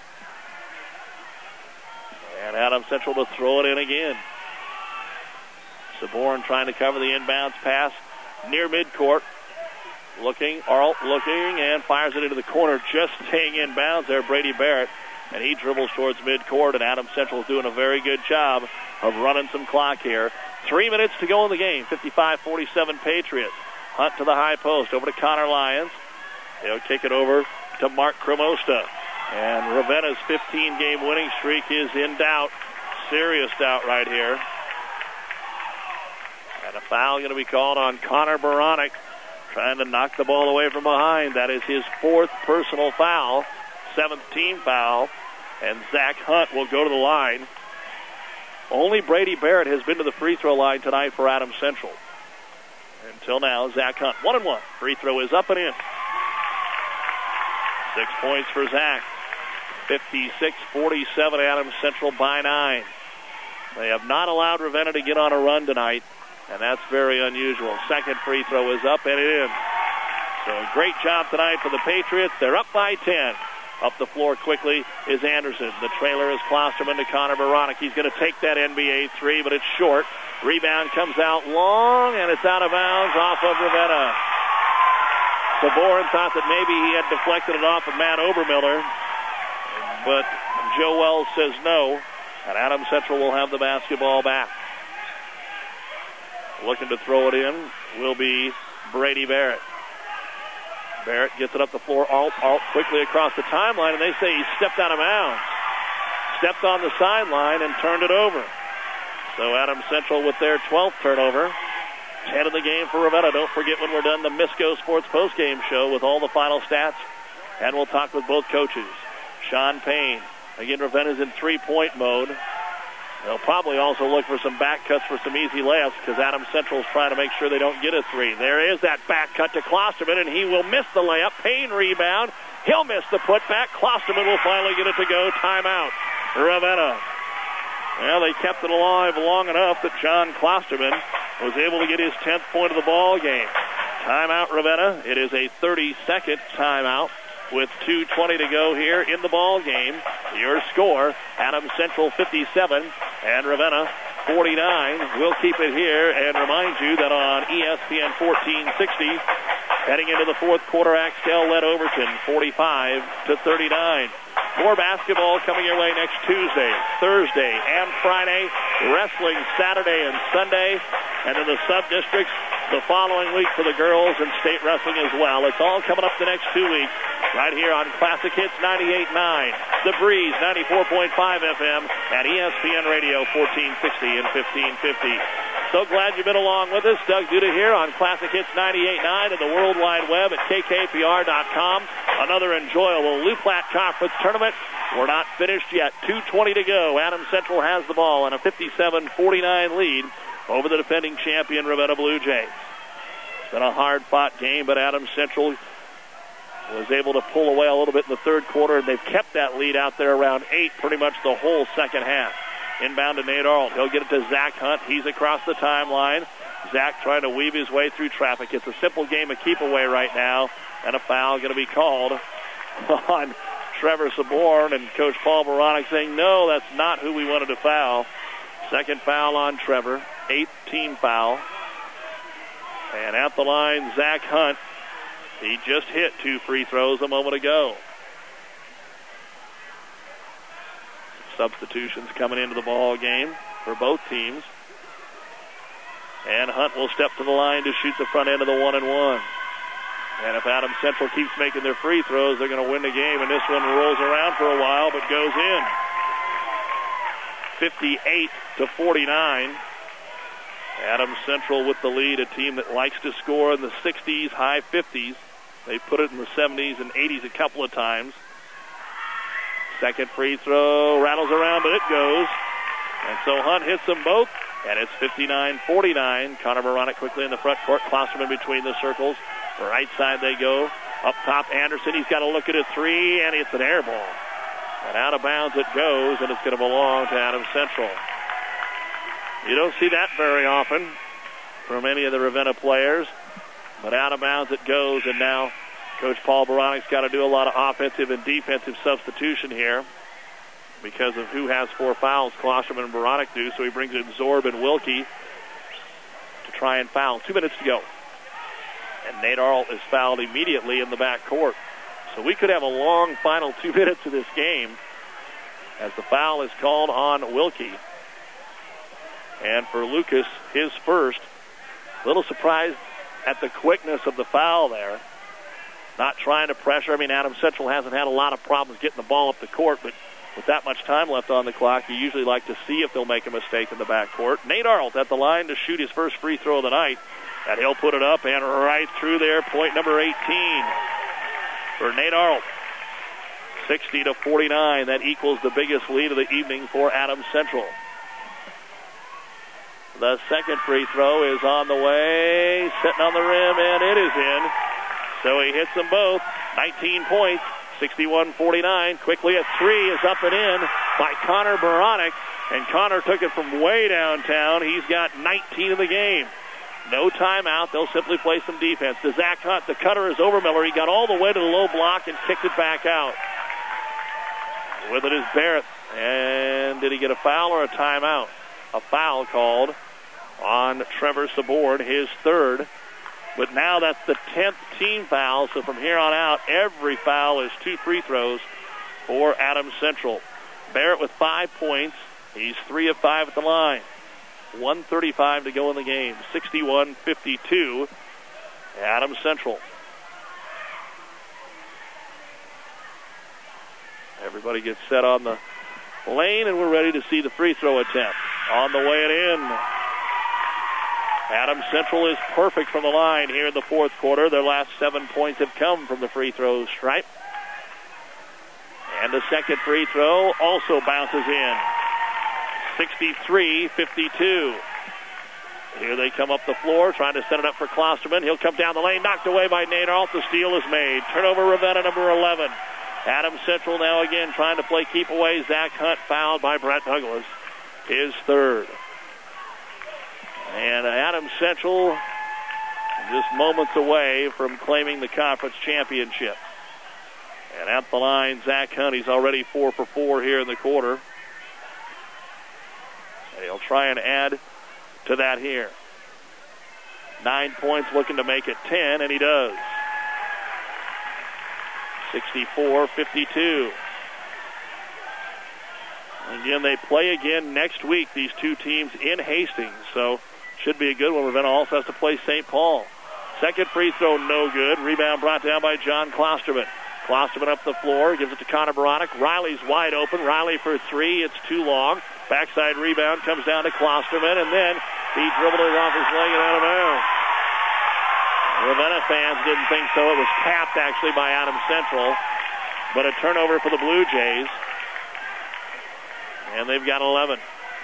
And Adams Central to throw it in again. Saborn trying to cover the inbounds pass near midcourt. Arlt looking, and fires it into the corner, just staying in bounds there, Brady Barrett. And he dribbles towards midcourt, and Adams Central is doing a very good job of running some clock here. 3 minutes to go in the game, 55-47 Patriots. Hunt to the high post, over to Connor Lyons. He'll kick it over to Mark Cremosta. And Ravenna's 15-game winning streak is in doubt. Serious doubt right here. And a foul going to be called on Connor Baranek, trying to knock the ball away from behind. That is his 4th personal foul, 7th team foul. And Zach Hunt will go to the line. Only Brady Barrett has been to the free throw line tonight for Adams Central. Until now, Zach Hunt, 1-1. Free throw is up and in. 6 points for Zach. 56-47, Adams Central by 9. They have not allowed Ravenna to get on a run tonight, and that's very unusual. Second free throw is up and in. So a great job tonight for the Patriots. They're up by 10. Up the floor quickly is Anderson. The trailer is Klosterman to Connor Baranek. He's going to take that NBA three, but it's short. Rebound comes out long, and it's out of bounds off of Ravenna. Saborn thought that maybe he had deflected it off of Matt Obermiller, but Joe Wells says no, and Adams Central will have the basketball back. Looking to throw it in will be Brady Barrett. Barrett gets it up the floor. Arlt quickly across the timeline, and they say he stepped out of bounds. Stepped on the sideline and turned it over. So Adams Central with their 12th turnover. 10 in the game for Ravenna. Don't forget when we're done the Misco Sports postgame show with all the final stats. And we'll talk with both coaches. Sean Payne. Again, Ravenna's in three-point mode. They'll probably also look for some back cuts for some easy layups because Adams Central's trying to make sure they don't get a three. There is that back cut to Klosterman, and he will miss the layup. Payne rebound. He'll miss the putback. Klosterman will finally get it to go. Timeout. Ravenna. Well, they kept it alive long enough that John Klosterman was able to get his 10th point of the ball game. Timeout, Ravenna. It is a 30-second timeout with 2:20 to go here in the ball game. Your score, Adams Central 57 and Ravenna 49. We'll keep it here and remind you that on ESPN 1460, heading into the fourth quarter, Axtell led Overton 45-39. More basketball coming your way next Tuesday, Thursday, and Friday. Wrestling Saturday and Sunday. And in the sub-districts the following week for the girls and state wrestling as well. It's all coming up the next 2 weeks right here on Classic Hits 98.9, The Breeze 94.5 FM, and ESPN Radio 1460 and 1550. So glad you've been along with us. Doug Duda here on Classic Hits 98.9 and the World Wide Web at KKPR.com. Another enjoyable Lou Platte Conference tournament. We're not finished yet. 2:20 to go. Adams Central has the ball in a 57-49 lead over the defending champion Ravenna Blue Jays. It's been a hard-fought game, but Adams Central was able to pull away a little bit in the third quarter, and they've kept that lead out there around 8 pretty much the whole second half. Inbound to Nate Arlt. He'll get it to Zach Hunt. He's across the timeline. Zach trying to weave his way through traffic. It's a simple game of keep away right now, and a foul going to be called on Trevor Saborn, and Coach Paul Baranek saying, no, that's not who we wanted to foul. Second foul on Trevor. 8th team foul. And at the line, Zach Hunt. He just hit 2 free throws a moment ago. Substitutions coming into the ball game for both teams. And Hunt will step to the line to shoot the front end of the 1-and-1. And if Adams Central keeps making their free throws, they're going to win the game. And this one rolls around for a while, but goes in. 58-49. Adams Central with the lead, a team that likes to score in the 60s, high 50s. They put it in the 70s and 80s a couple of times. Second free throw rattles around, but it goes. And so Hunt hits them both, And it's 59-49. Connor Moronic quickly in the front court. Klosterman between the circles. Right side they go. Up top, Anderson. He's got to look at a three, and it's an air ball. And out of bounds it goes, and it's going to belong to Adams Central. You don't see that very often from any of the Ravenna players. But out of bounds it goes, and now Coach Paul Boronic's got to do a lot of offensive and defensive substitution here because of who has 4 fouls. Klosterman and Boronic do, so he brings in Zorb and Wilkie to try and foul. 2 minutes to go. And Nate Arlt is fouled immediately in the backcourt. So we could have a long final 2 minutes of this game as the foul is called on Wilkie. And for Lucas, his first. A little surprised at the quickness of the foul there. Not trying to pressure. I mean, Adams Central hasn't had a lot of problems getting the ball up the court, but with that much time left on the clock, you usually like to see if they'll make a mistake in the backcourt. Nate Arlt at the line to shoot his first free throw of the night. And he'll put it up and right through there. Point number 18 for Nate Arlt. 60-49. That equals the biggest lead of the evening for Adams Central. The second free throw is on the way. Sitting on the rim, and it is in. So he hits them both. 19 points. 61-49. Quickly a three is up and in by Connor Boronic. And Connor took it from way downtown. He's got 19 in the game. No timeout. They'll simply play some defense. To Zach Hunt. The cutter is over Miller. He got all the way to the low block and kicked it back out. With it is Barrett. And did he get a foul or a timeout? A foul called on Trevor Sabord, his third. But now that's the 10th team foul. So from here on out, every foul is 2 free throws for Adams Central. Barrett with 5 points. He's 3 of 5 at the line. 1:35 to go in the game. 61-52. Adams Central. Everybody gets set on the lane, and we're ready to see the free throw attempt. On the way it in. Adams Central is perfect from the line here in the fourth quarter. Their last 7 points have come from the free throw stripe. And the second free throw also bounces in. 63-52. Here they come up the floor, trying to set it up for Klosterman. He'll come down the lane, knocked away by Nate Arlt. The steal is made. Turnover, Ravenna, number 11. Adams Central now again trying to play keep away. Zach Hunt fouled by Brett Douglas. His third. And Adams Central just moments away from claiming the conference championship. And at the line, Zach Hunt, he's already 4 for 4 here in the quarter. And he'll try and add to that here. 9 points, looking to make it 10, and he does. 64-52. Again, they play again next week, these two teams in Hastings, so should be a good one. Ravenna also has to play St. Paul. Second free throw, no good. Rebound brought down by John Klosterman. Klosterman up the floor, gives it to Connor Boronic. Riley's wide open. Riley for 3. It's too long. Backside rebound comes down to Klosterman, and then he dribbled it off his leg and out of bounds. Ravenna fans didn't think so. It was capped, actually, by Adams Central. But a turnover for the Blue Jays. And they've got 11.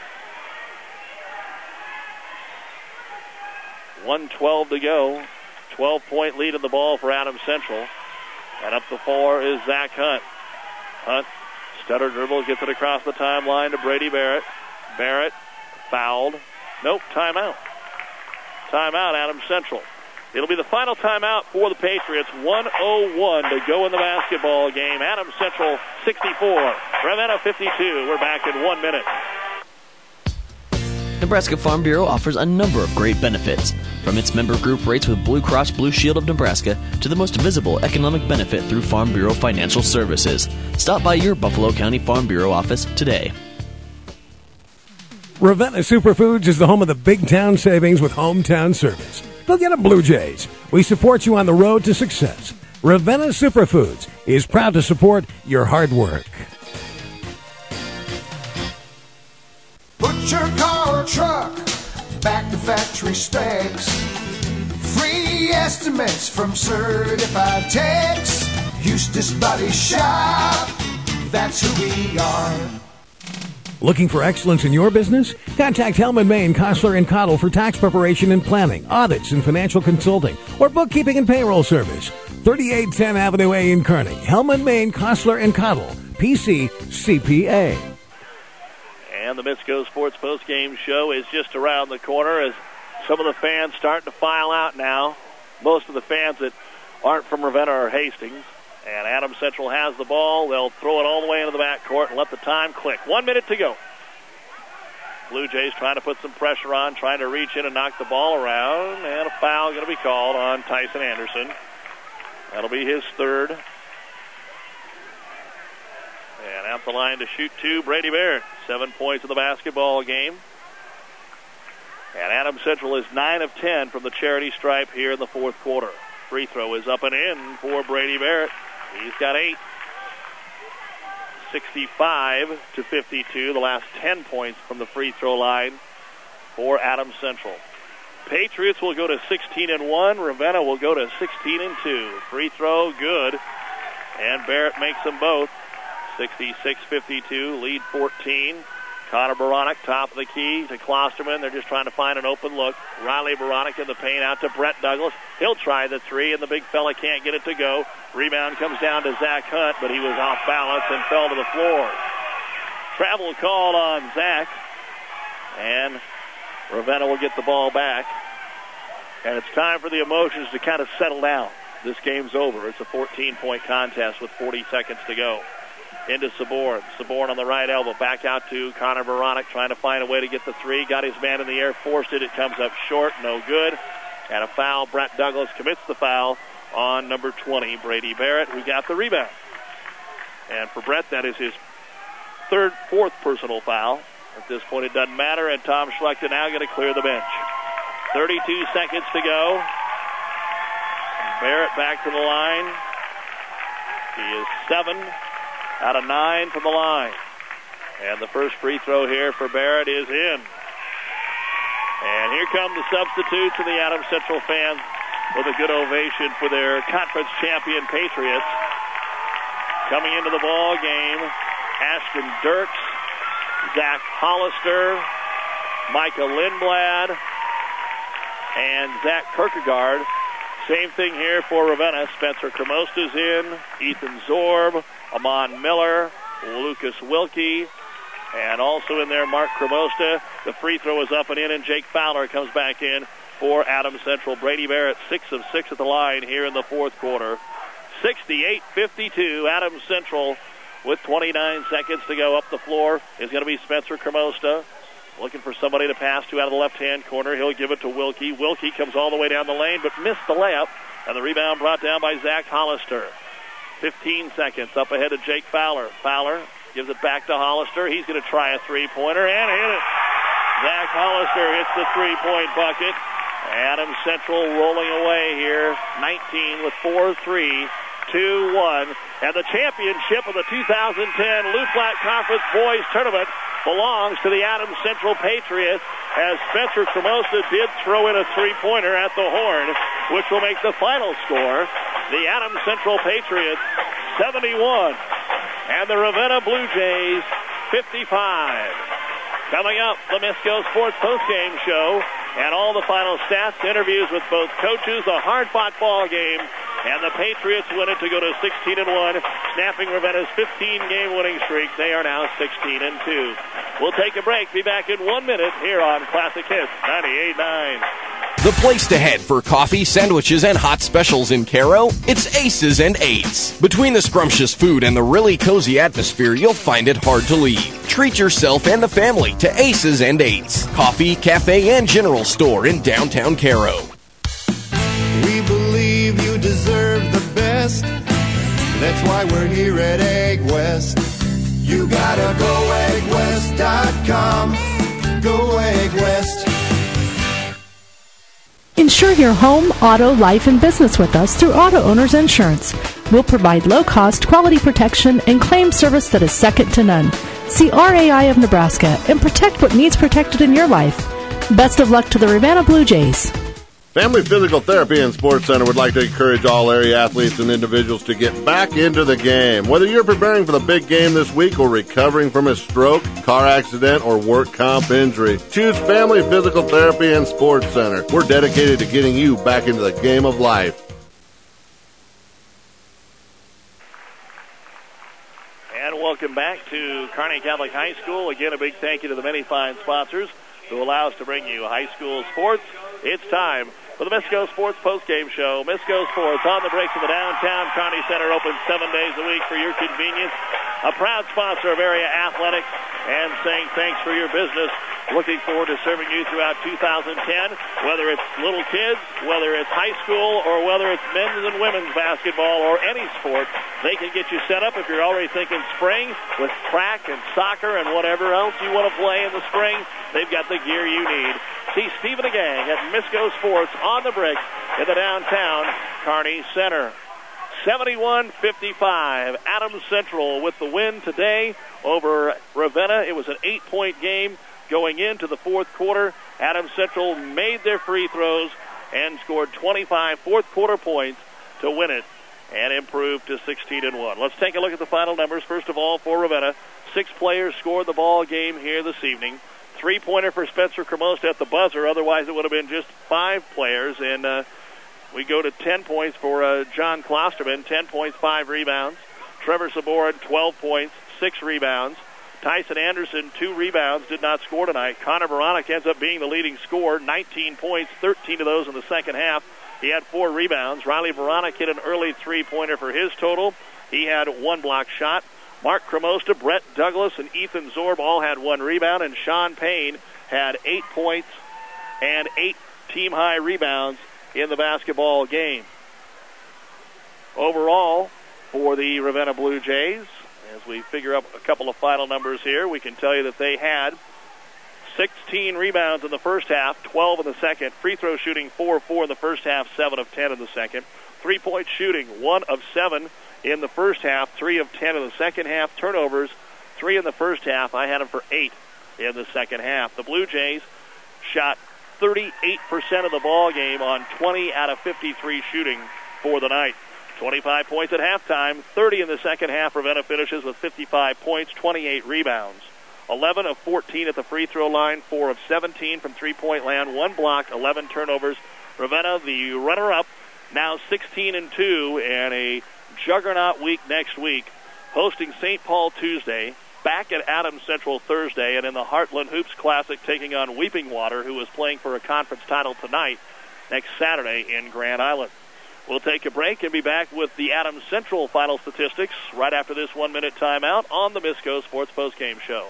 1:12 to go. 12-point lead in the ball for Adams Central. And up the floor is Zach Hunt. Hunt, stutter dribble, gets it across the timeline to Brady Barrett. Barrett fouled. Nope, timeout. Timeout, Adams Central. It'll be the final timeout for the Patriots. 1:01 to go in the basketball game. Adams Central 64, Ravenna 52. We're back in 1 minute. Nebraska Farm Bureau offers a number of great benefits, from its member group rates with Blue Cross Blue Shield of Nebraska to the most visible economic benefit through Farm Bureau Financial Services. Stop by your Buffalo County Farm Bureau office today. Ravenna Superfoods is the home of the big town savings with hometown service. Go get 'em, Blue Jays. We support you on the road to success. Ravenna Superfoods is proud to support your hard work. Put your car or truck back to factory specs. Free estimates from certified techs. Eustace Body Shop, that's who we are. Looking for excellence in your business? Contact Hellman, Maine, Kostler & Cottle for tax preparation and planning, audits and financial consulting, or bookkeeping and payroll service. 3810 Avenue A in Kearney. Hellman, Maine, Kostler & Cottle. PC CPA. And the Misco Sports Postgame Show is just around the corner as some of the fans starting to file out now. Most of the fans that aren't from Ravenna or Hastings. And Adams Central has the ball. They'll throw it all the way into the backcourt and let the time click. 1 minute to go. Blue Jays trying to put some pressure on, trying to reach in and knock the ball around. And a foul going to be called on Tyson Anderson. That'll be his third. And out the line to shoot two, Brady Barrett. 7 points in the basketball game. And Adams Central is 9 of 10 from the charity stripe here in the fourth quarter. Free throw is up and in for Brady Barrett. He's got 8. 65-52. The last 10 points from the free throw line for Adams Central. Patriots will go to 16-1. Ravenna will go to 16-2. Free throw good. And Barrett makes them both. 66-52. Lead 14. Connor Baranek, top of the key to Klosterman. They're just trying to find an open look. Riley Baranek in the paint out to Brett Douglas. He'll try the three, and the big fella can't get it to go. Rebound comes down to Zach Hunt, but he was off balance and fell to the floor. Travel called on Zach, and Ravenna will get the ball back. And it's time for the emotions to kind of settle down. This game's over. It's a 14-point contest with 40 seconds to go. Into Saborn. Saborn on the right elbow. Back out to Connor Baranek trying to find a way to get the three. Got his man in the air. Forced it. It comes up short. No good. And a foul. Brett Douglas commits the foul on number 20, Brady Barrett, who got the rebound. And for Brett, that is his fourth personal foul. At this point, it doesn't matter. And Tom Schlechter now going to clear the bench. 32 seconds to go. Barrett back to the line. He is 7 out of 9 from the line. And the first free throw here for Barrett is in. And here come the substitutes and the Adams Central fans with a good ovation for their conference champion Patriots. Coming into the ball game, Ashton Dirks, Zach Hollister, Micah Lindblad, and Zach Kierkegaard. Same thing here for Ravenna. Spencer Cremosta's in, Ethan Zorb, Amon Miller, Lucas Wilkie, and also in there Mark Cremosta. The free throw is up and in, and Jake Fowler comes back in for Adams Central. Brady Barrett 6 of 6 at the line here in the fourth quarter. 68-52, Adams Central with 29 seconds to go. Up the floor is going to be Spencer Cremosta. Looking for somebody to pass to out of the left-hand corner. He'll give it to Wilkie. Wilkie comes all the way down the lane, but missed the layup. And the rebound brought down by Zach Hollister. 15 seconds up ahead to Jake Fowler. Fowler gives it back to Hollister. He's going to try a three-pointer and hit it. Zach Hollister hits the three-point bucket. Adams Central rolling away here. 19 with 4-3. 2-1. And the championship of the 2010 Lou Flat Conference Boys Tournament belongs to the Adams Central Patriots, as Spencer Cremosta did throw in a three-pointer at the horn, which will make the final score the Adams Central Patriots 71 and the Ravenna Blue Jays 55. Coming up, the Misco Sports Postgame Show and all the final stats, interviews with both coaches, a hard-fought ball game, and the Patriots win it to go to 16-1, snapping Ravenna's 15-game winning streak. They are now 16-2. We'll take a break. Be back in 1 minute here on Classic Hits 98.9. The place to head for coffee, sandwiches, and hot specials in Caro? It's Aces and Eights. Between the scrumptious food and the really cozy atmosphere, you'll find it hard to leave. Treat yourself and the family to Aces and Eights. Coffee, cafe, and general store in downtown Caro. We believe you deserve the best. That's why we're here at Egg West. You gotta go eggwest.com. Go Egg West. Insure your home, auto, life, and business with us through Auto Owners Insurance. We'll provide low-cost, quality protection and claim service that is second to none. See RAI of Nebraska and protect what needs protected in your life. Best of luck to the Ravenna Blue Jays. Family Physical Therapy and Sports Center would like to encourage all area athletes and individuals to get back into the game. Whether you're preparing for the big game this week or recovering from a stroke, car accident, or work comp injury, choose Family Physical Therapy and Sports Center. We're dedicated to getting you back into the game of life. And welcome back to Kearney Catholic High School. Again, a big thank you to the many fine sponsors who allow us to bring you high school sports. It's time for the Misco Sports Postgame Show. Misco Sports on the bricks of the downtown Kearney Center, open 7 days a week for your convenience. A proud sponsor of area athletics and saying thanks for your business. Looking forward to serving you throughout 2010, whether it's little kids, whether it's high school, or whether it's men's and women's basketball or any sport. They can get you set up if you're already thinking spring with track and soccer and whatever else you want to play in the spring. They've got the gear you need. See Stephen and gang at Misco Sports on the bricks in the downtown Kearney Center. 71-55. Adams Central with the win today over Ravenna. It was an 8-point game going into the fourth quarter. Adams Central made their free throws and scored 25 fourth-quarter points to win it and improve to 16-1. Let's take a look at the final numbers. First of all, for Ravenna, 6 players scored the ball game here this evening. 3-pointer for Spencer Cremosta at the buzzer. Otherwise, it would have been just 5 players. And we go to 10 points for John Klosterman. 10 points, 5 rebounds. Trevor Saborin, 12 points, 6 rebounds. Tyson Anderson, 2 rebounds, did not score tonight. Connor Veronic ends up being the leading scorer, 19 points, 13 of those in the second half. He had 4 rebounds. Riley Veronic hit an early 3-pointer for his total. He had 1 block shot. Mark Cremosta, Brett Douglas, and Ethan Zorb all had 1 rebound, and Sean Payne had 8 points and 8 team-high rebounds in the basketball game. Overall, for the Ravenna Blue Jays, as we figure up a couple of final numbers here, we can tell you that they had 16 rebounds in the first half, 12 in the second. Free throw shooting 4 of 4 in the first half, 7 of 10 in the second. 3-point shooting 1 of 7 in the first half, 3 of 10 in the second half. Turnovers 3 in the first half. I had them for 8 in the second half. The Blue Jays shot 38% of the ball game on 20 out of 53 shooting for the night. 25 points at halftime, 30 in the second half. Ravenna finishes with 55 points, 28 rebounds. 11 of 14 at the free throw line, 4 of 17 from three-point land, 1 block, 11 turnovers. Ravenna, the runner-up, now 16-2, and a juggernaut week next week, hosting St. Paul Tuesday, back at Adams Central Thursday, and in the Heartland Hoops Classic taking on Weeping Water, who is playing for a conference title tonight, next Saturday in Grand Island. We'll take a break and be back with the Adams Central final statistics right after this 1-minute timeout on the Misco Sports Postgame Show.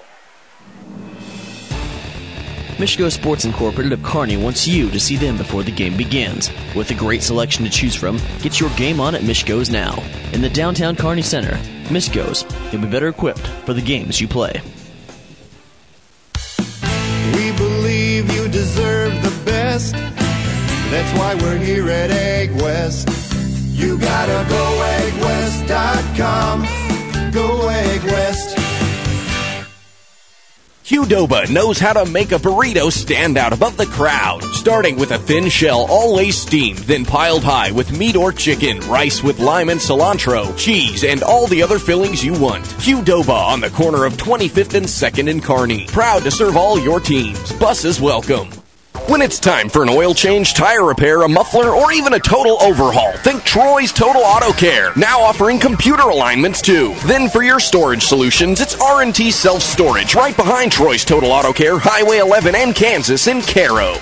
Michigo Sports Incorporated of Kearney wants you to see them before the game begins. With a great selection to choose from, get your game on at Michigo's now. In the downtown Kearney Center, Michigo's, you'll be better equipped for the games you play. We believe you deserve the best. That's why we're here at Egg West. You gotta go eggwest.com. Go Egg West. Qdoba knows how to make a burrito stand out above the crowd. Starting with a thin shell, always steamed, then piled high with meat or chicken, rice with lime and cilantro, cheese, and all the other fillings you want. Qdoba on the corner of 25th and 2nd in Kearney. Proud to serve all your teams. Buses welcome. When it's time for an oil change, tire repair, a muffler, or even a total overhaul, think Troy's Total Auto Care, now offering computer alignments too. Then for your storage solutions, it's R&T Self-Storage right behind Troy's Total Auto Care, Highway 11 and Kansas in Caro.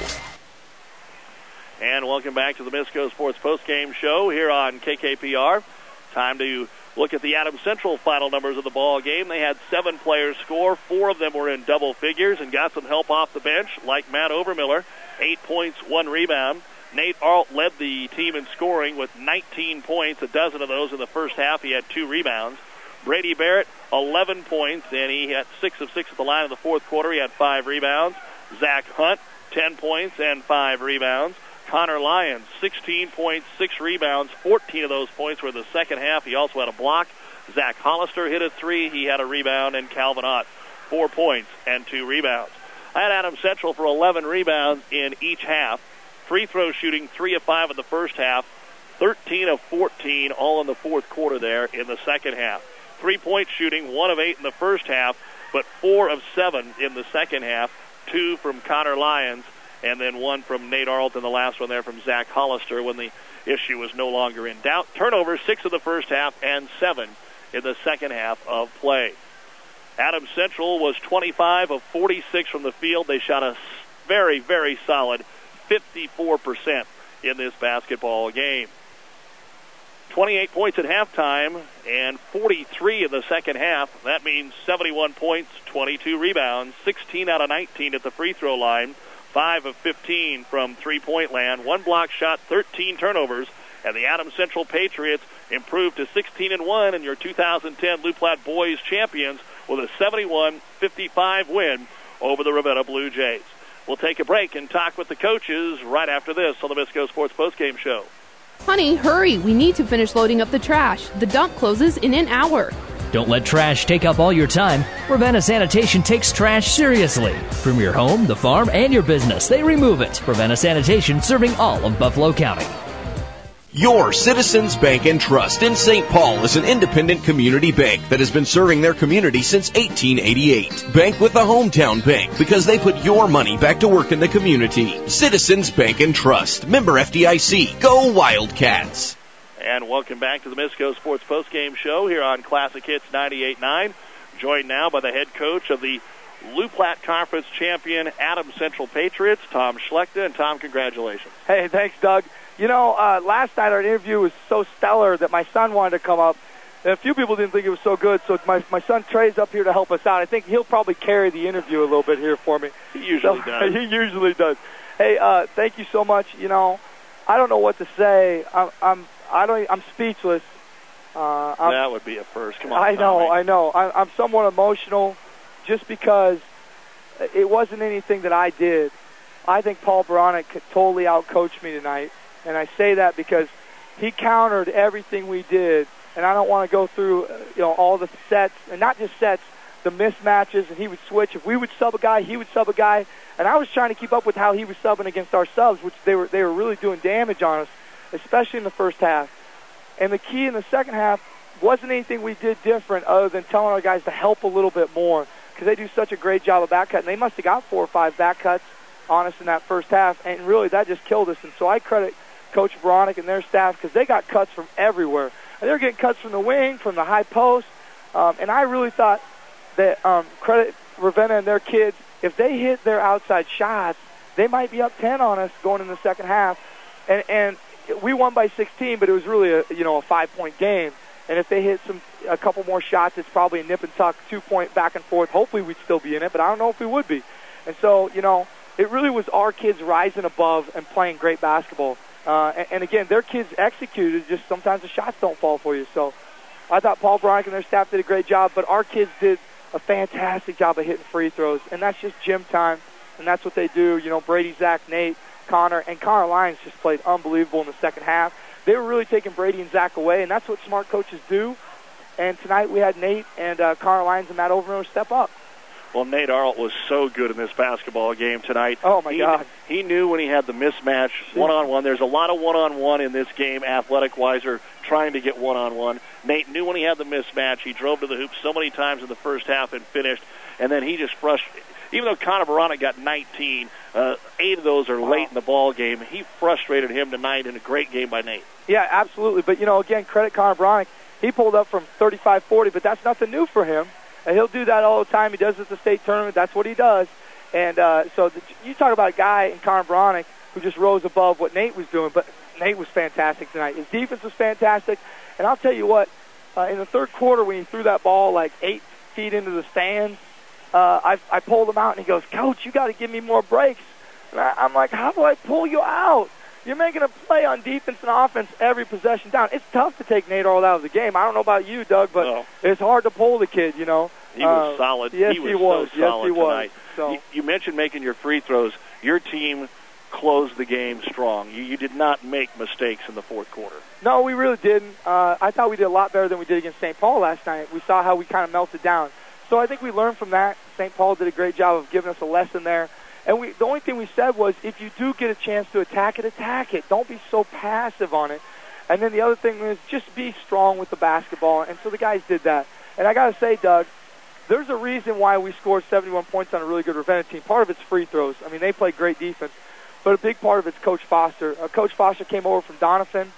And welcome back to the Misco Sports Postgame Show here on KKPR. Time to look at the Adams Central final numbers of the ball game. They had 7 players score. 4 of them were in double figures and got some help off the bench, like Matt Overmiller, 8 points, 1 rebound. Nate Arlt led the team in scoring with 19 points, a dozen of those in the first half. He had 2 rebounds. Brady Barrett, 11 points, and he had 6 of 6 at the line in the fourth quarter. He had 5 rebounds. Zach Hunt, 10 points and 5 rebounds. Connor Lyons, 16 points, 6 rebounds. 14 of those points were in the second half. He also had a block. Zach Hollister hit a 3. He had a rebound. And Calvin Ott, 4 points and 2 rebounds. I had Adams Central for 11 rebounds in each half. Free throw shooting, 3 of 5 in the first half, 13 of 14, all in the fourth quarter there in the second half. 3-point shooting, 1 of 8 in the first half, but 4 of 7 in the second half, 2 from Connor Lyons, and then 1 from Nate Arlton, the last one there from Zach Hollister when the issue was no longer in doubt. Turnovers, 6 in the first half and 7 in the second half of play. Adams Central was 25 of 46 from the field. They shot a very, very solid 54% in this basketball game. 28 points at halftime and 43 in the second half. That means 71 points, 22 rebounds, 16 out of 19 at the free throw line, 5 of 15 from three-point land, 1 block shot, 13 turnovers, and the Adams Central Patriots improved to 16-1 in your 2010 Loup Platte Boys champions with a 71-55 win over the Ravenna Blue Jays. We'll take a break and talk with the coaches right after this on the Misco Sports Postgame Show. Honey, hurry. We need to finish loading up the trash. The dump closes in an hour. Don't let trash take up all your time. Ravenna Sanitation takes trash seriously. From your home, the farm, and your business, they remove it. Ravenna Sanitation, serving all of Buffalo County. Your Citizens Bank and Trust in St. Paul is an independent community bank that has been serving their community since 1888. Bank with the hometown bank because they put your money back to work in the community. Citizens Bank and Trust. Member FDIC. Go Wildcats. And welcome back to the Misco Sports Postgame Show here on Classic Hits 98.9. Joined now by the head coach of the Loup Platte Conference champion Adams Central Patriots, Tom Schlechter. And Tom, congratulations. Hey, thanks, Doug. You know, last night our interview was so stellar that my son wanted to come up. And a few people didn't think it was so good, so my son Trey's up here to help us out. I think he'll probably carry the interview a little bit here for me. He usually does. He usually does. Hey, thank you so much. You know, I don't know what to say. I'm speechless. That would be a first. Come on, I know, Tommy. I know. I'm somewhat emotional just because it wasn't anything that I did. I think Paul Baronic totally outcoached me tonight. And I say that because he countered everything we did, and I don't want to go through, all the sets, and not just sets, the mismatches, and he would switch. If we would sub a guy, he would sub a guy, and I was trying to keep up with how he was subbing against our subs, which they were really doing damage on us, especially in the first half. And the key in the second half wasn't anything we did different other than telling our guys to help a little bit more because they do such a great job of back cutting. They must have got 4 or 5 back cuts on us in that first half, and really that just killed us. And so I credit Coach Baronic and their staff because they got cuts from everywhere. And they were getting cuts from the wing, from the high post, and I really thought that credit Ravenna and their kids. If they hit their outside shots, they might be up 10 on us going in the second half. And we won by 16, but it was really a 5-point game. And if they hit a couple more shots, it's probably a nip and tuck, 2-point back and forth. Hopefully we'd still be in it, but I don't know if we would be. And so, it really was our kids rising above and playing great basketball. And again, their kids executed, just sometimes the shots don't fall for you. So I thought Paul Baronic and their staff did a great job, but our kids did a fantastic job of hitting free throws. And that's just gym time, and that's what they do. Brady, Zach, Nate, Connor, and Connor Lyons just played unbelievable in the second half. They were really taking Brady and Zach away, and that's what smart coaches do. And tonight we had Nate and Connor Lyons and Matt Overmiller step up. Well, Nate Arlt was so good in this basketball game tonight. Oh, my God. He knew when he had the mismatch one-on-one. There's a lot of one-on-one in this game, athletic-wise, or trying to get one-on-one. Nate knew when he had the mismatch. He drove to the hoop so many times in the first half and finished. And then he just frustrated. Even though Connor Baronic got 19, 8 of those are late in the ball game. He frustrated him tonight in a great game by Nate. Yeah, absolutely. But, again, credit Connor Baronic. He pulled up from 35-40, but that's nothing new for him. And he'll do that all the time. He does it at the state tournament. That's what he does. And you talk about a guy in Connor Baronic who just rose above what Nate was doing. But Nate was fantastic tonight. His defense was fantastic. And I'll tell you what, in the third quarter when he threw that ball like 8 feet into the stands, I pulled him out, and he goes, "Coach, you got to give me more breaks." And I'm like, how do I pull you out? You're making a play on defense and offense every possession down. It's tough to take Nate Arlt out of the game. I don't know about you, Doug, but it's hard to pull the kid, He was solid. Yes, he was. So solid yes, he was. Tonight. So. You mentioned making your free throws. Your team closed the game strong. You did not make mistakes in the fourth quarter. No, we really didn't. I thought we did a lot better than we did against St. Paul last night. We saw how we kind of melted down. So I think we learned from that. St. Paul did a great job of giving us a lesson there. And the only thing we said was, if you do get a chance to attack it. Don't be so passive on it. And then the other thing is just be strong with the basketball. And so the guys did that. And I got to say, Doug, there's a reason why we scored 71 points on a really good Ravenna team. Part of it's free throws. I mean, they play great defense. But a big part of it's Coach Foster. Coach Foster came over from Doniphan.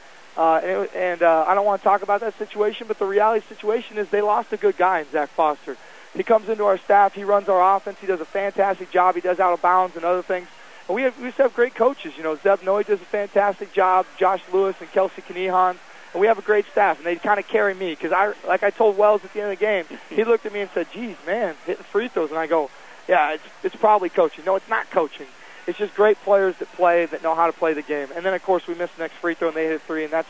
And I don't want to talk about that situation, but the reality of the situation is they lost a good guy in Zach Foster. He comes into our staff. He runs our offense. He does a fantastic job. He does out of bounds and other things. And we used to have great coaches. You know, Zeb Noy does a fantastic job, Josh Lewis and Kelsey Kanihan. And we have a great staff, and they kind of carry me. Because, like I told Wells at the end of the game, he looked at me and said, geez, man, hitting free throws. And I go, yeah, it's probably coaching. No, it's not coaching. It's just great players that play, that know how to play the game. And then, of course, we missed the next free throw, and they hit 3. And that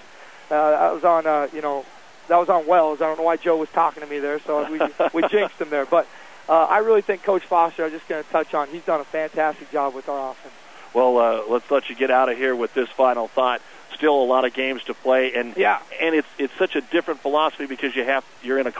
was on, that was on Wells. I don't know why Joe was talking to me there, so we jinxed him there. But I really think Coach Foster, I'm just going to touch on, he's done a fantastic job with our offense. Well, let's let you get out of here with this final thought. Still a lot of games to play, and it's such a different philosophy because you're in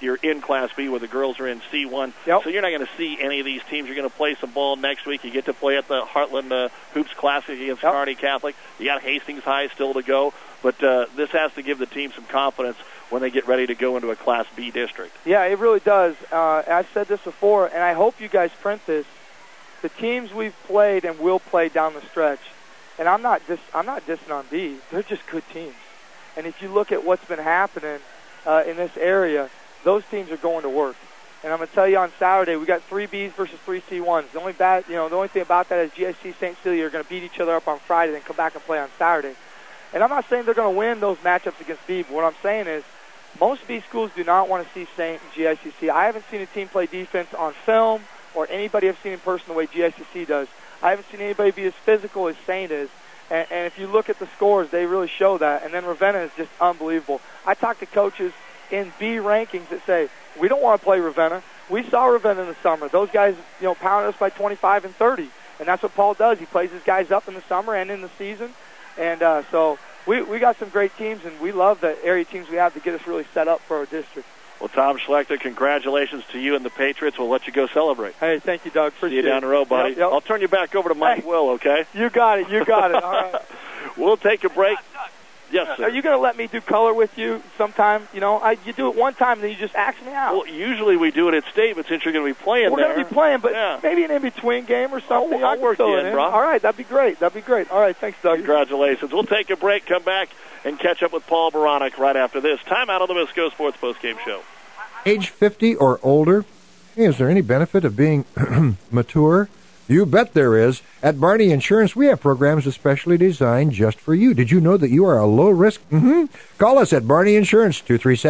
Class B where the girls are in C1, so you're not going to see any of these teams. You're going to play some ball next week. You get to play at the Heartland Hoops Classic against Kearney Catholic. You got Hastings High still to go, but this has to give the team some confidence when they get ready to go into a Class B district. Yeah, it really does. I've said this before, and I hope you guys print this. The teams we've played and will play down the stretch. And I'm not dissing on B. They're just good teams. And if you look at what's been happening in this area, those teams are going to work. And I'm going to tell you on Saturday, we got 3 Bs versus 3 C1s. The only thing about that is GIC St. Cecilia are going to beat each other up on Friday and come back and play on Saturday. And I'm not saying they're going to win those matchups against B, but what I'm saying is most B schools do not want to see St. and GICC. I haven't seen a team play defense on film or anybody I've seen in person the way GICC does. I haven't seen anybody be as physical as St. is. And if you look at the scores, they really show that. And then Ravenna is just unbelievable. I talk to coaches in B rankings that say, we don't want to play Ravenna. We saw Ravenna in the summer. Those guys, pounded us by 25 and 30. And that's what Paul does. He plays his guys up in the summer and in the season. And so we got some great teams, and we love the area teams we have to get us really set up for our district. Well, Tom Schlechter, congratulations to you and the Patriots. We'll let you go celebrate. Hey, thank you, Doug. Appreciate See you down the road, buddy. Yep. I'll turn you back over to Mike Will, okay? You got it. All right. We'll take a break. Yes, sir. Are you going to let me do color with you sometime? You do it one time, and then you just ask me out. Well, usually we do it at state, but since you're going to be playing We're going to be playing, but maybe an in-between game or something. I'll work you in, bro. All right, that'd be great. All right, thanks, Doug. Congratulations. We'll take a break, come back, and catch up with Paul Baranek right after this. Time out on the Misco Sports Postgame Show. Age 50 or older? Hey, is there any benefit of being mature? You bet there is. At Barney Insurance, we have programs especially designed just for you. Did you know that you are a low risk? Call us at Barney Insurance,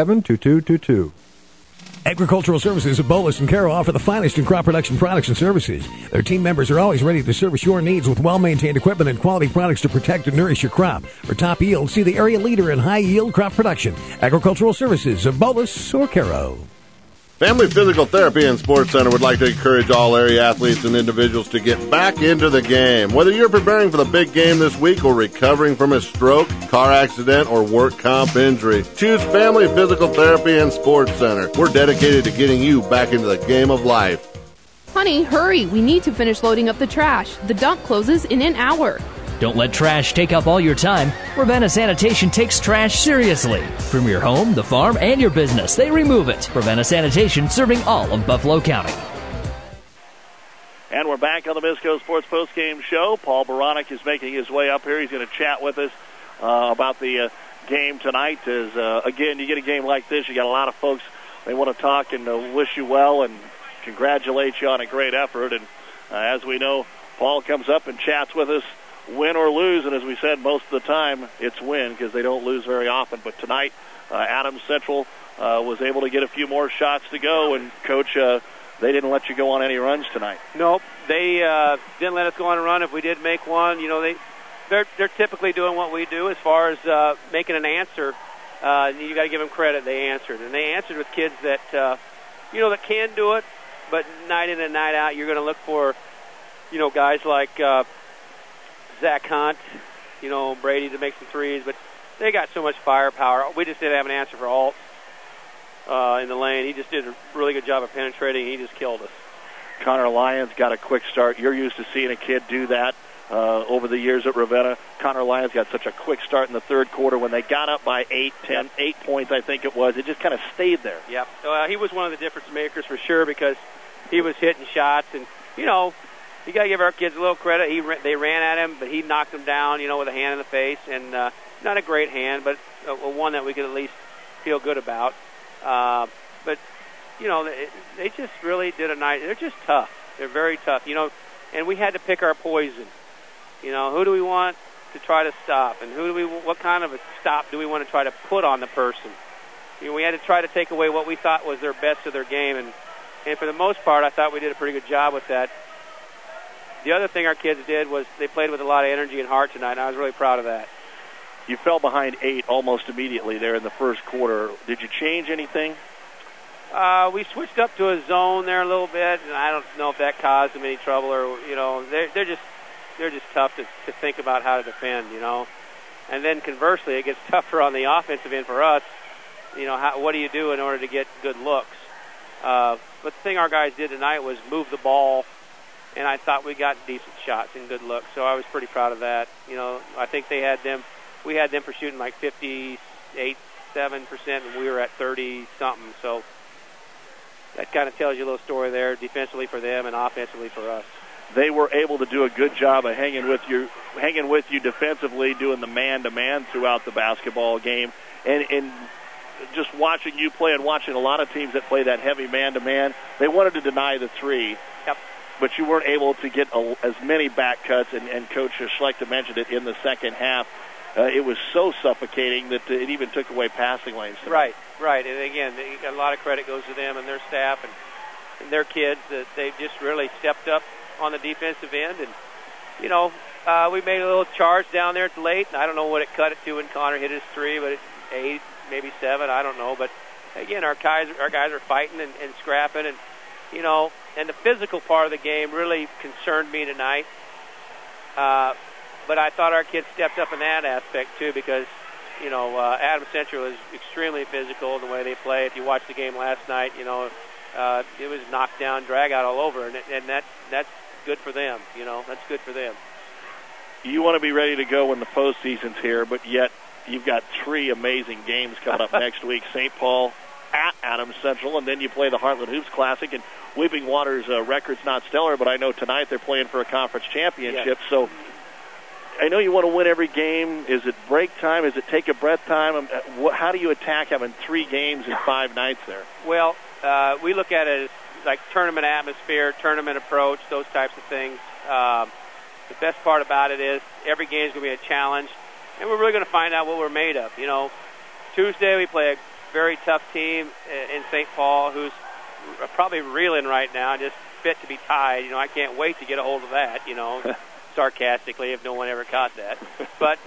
237-2222. Agricultural Services of Bolus and Caro offer the finest in crop production products and services. Their team members are always ready to service your needs with well-maintained equipment and quality products to protect and nourish your crop. For top yield, see the area leader in high-yield crop production. Agricultural Services of Bolus or Caro. Family Physical Therapy and Sports Center would like to encourage all area athletes and individuals to get back into the game. Whether you're preparing for the big game this week or recovering from a stroke, car accident, or work comp injury, choose Family Physical Therapy and Sports Center. We're dedicated to getting you back into the game of life. Honey, hurry. We need to finish loading up the trash. The dump closes in an hour. Don't let trash take up all your time. Ravenna Sanitation takes trash seriously. From your home, the farm, and your business, they remove it. Ravenna Sanitation, serving all of Buffalo County. And we're back on the Misco Sports Postgame Show. Paul Baranek is making his way up here. He's going to chat with us about the game tonight. Again, you get a game like this, you got a lot of folks, they want to talk and wish you well and congratulate you on a great effort. And as we know, Paul comes up and chats with us, win or lose, and as we said, most of the time it's win because they don't lose very often. But tonight, Adams Central was able to get a few more shots to go, and Coach, they didn't let you go on any runs tonight. Nope, they didn't let us go on a run. If we did make one, they're typically doing what we do as far as making an answer. You got to give them credit. They answered, and they answered with kids that that can do it, but night in and night out, you're going to look for guys like Zach Hunt, Brady to make some threes, but they got so much firepower. We just didn't have an answer for Alt in the lane. He just did a really good job of penetrating. He just killed us. Connor Lyons got a quick start. You're used to seeing a kid do that over the years at Ravenna. Connor Lyons got such a quick start in the third quarter. When they got up by 8 points, I think it was, it just kind of stayed there. Yep. He was one of the difference makers for sure because he was hitting shots. And, you got to give our kids a little credit. They ran at him, but he knocked them down, with a hand in the face. And not a great hand, but one that we could at least feel good about. But, they just really did a nice. They're just tough. They're very tough, and we had to pick our poison. Who do we want to try to stop, and what kind of a stop do we want to try to put on the person? We had to try to take away what we thought was their best of their game, and for the most part, I thought we did a pretty good job with that. The other thing our kids did was they played with a lot of energy and heart tonight, and I was really proud of that. You fell behind 8 almost immediately there in the first quarter. Did you change anything? We switched up to a zone there a little bit, and I don't know if that caused them any trouble or, they're just tough to think about how to defend, And then conversely, it gets tougher on the offensive end for us. What do you do in order to get good looks? But the thing our guys did tonight was move the ball, and I thought we got decent shots and good looks. So I was pretty proud of that. I think we had them for shooting like 58-7%, and we were at 30-something. So that kind of tells you a little story there, defensively for them and offensively for us. They were able to do a good job of hanging with you defensively, doing the man-to-man throughout the basketball game. And just watching you play and watching a lot of teams that play that heavy man-to-man, they wanted to deny the three. Yep. But you weren't able to get as many back cuts, and Coach Schlechter mentioned it in the second half. It was so suffocating that it even took away passing lanes tonight. Right. And again, a lot of credit goes to them and their staff and their kids. That they just really stepped up on the defensive end. And, we made a little charge down there late. I don't know what it cut it to when Connor hit his three, but it's 8, maybe 7, I don't know. But, again, our guys are fighting and scrapping. And, and the physical part of the game really concerned me tonight. But I thought our kids stepped up in that aspect, too, because, Adams Central is extremely physical in the way they play. If you watched the game last night, it was knockdown, drag out all over, and that's good for them. That's good for them. You want to be ready to go when the postseason's here, but yet you've got 3 amazing games coming up next week. St. Paul at Adams Central, and then you play the Heartland Hoops Classic. And Weeping Waters' record's not stellar, but I know tonight they're playing for a conference championship. Yes. So I know you want to win every game. Is it break time? Is it take a breath time? How do you attack having 3 games in 5 nights there? Well, we look at it as like tournament atmosphere, tournament approach, those types of things. The best part about it is every game is going to be a challenge, and we're really going to find out what we're made of. Tuesday we play a very tough team in St. Paul who's probably reeling right now, just fit to be tied. I can't wait to get a hold of that, sarcastically, if no one ever caught that. But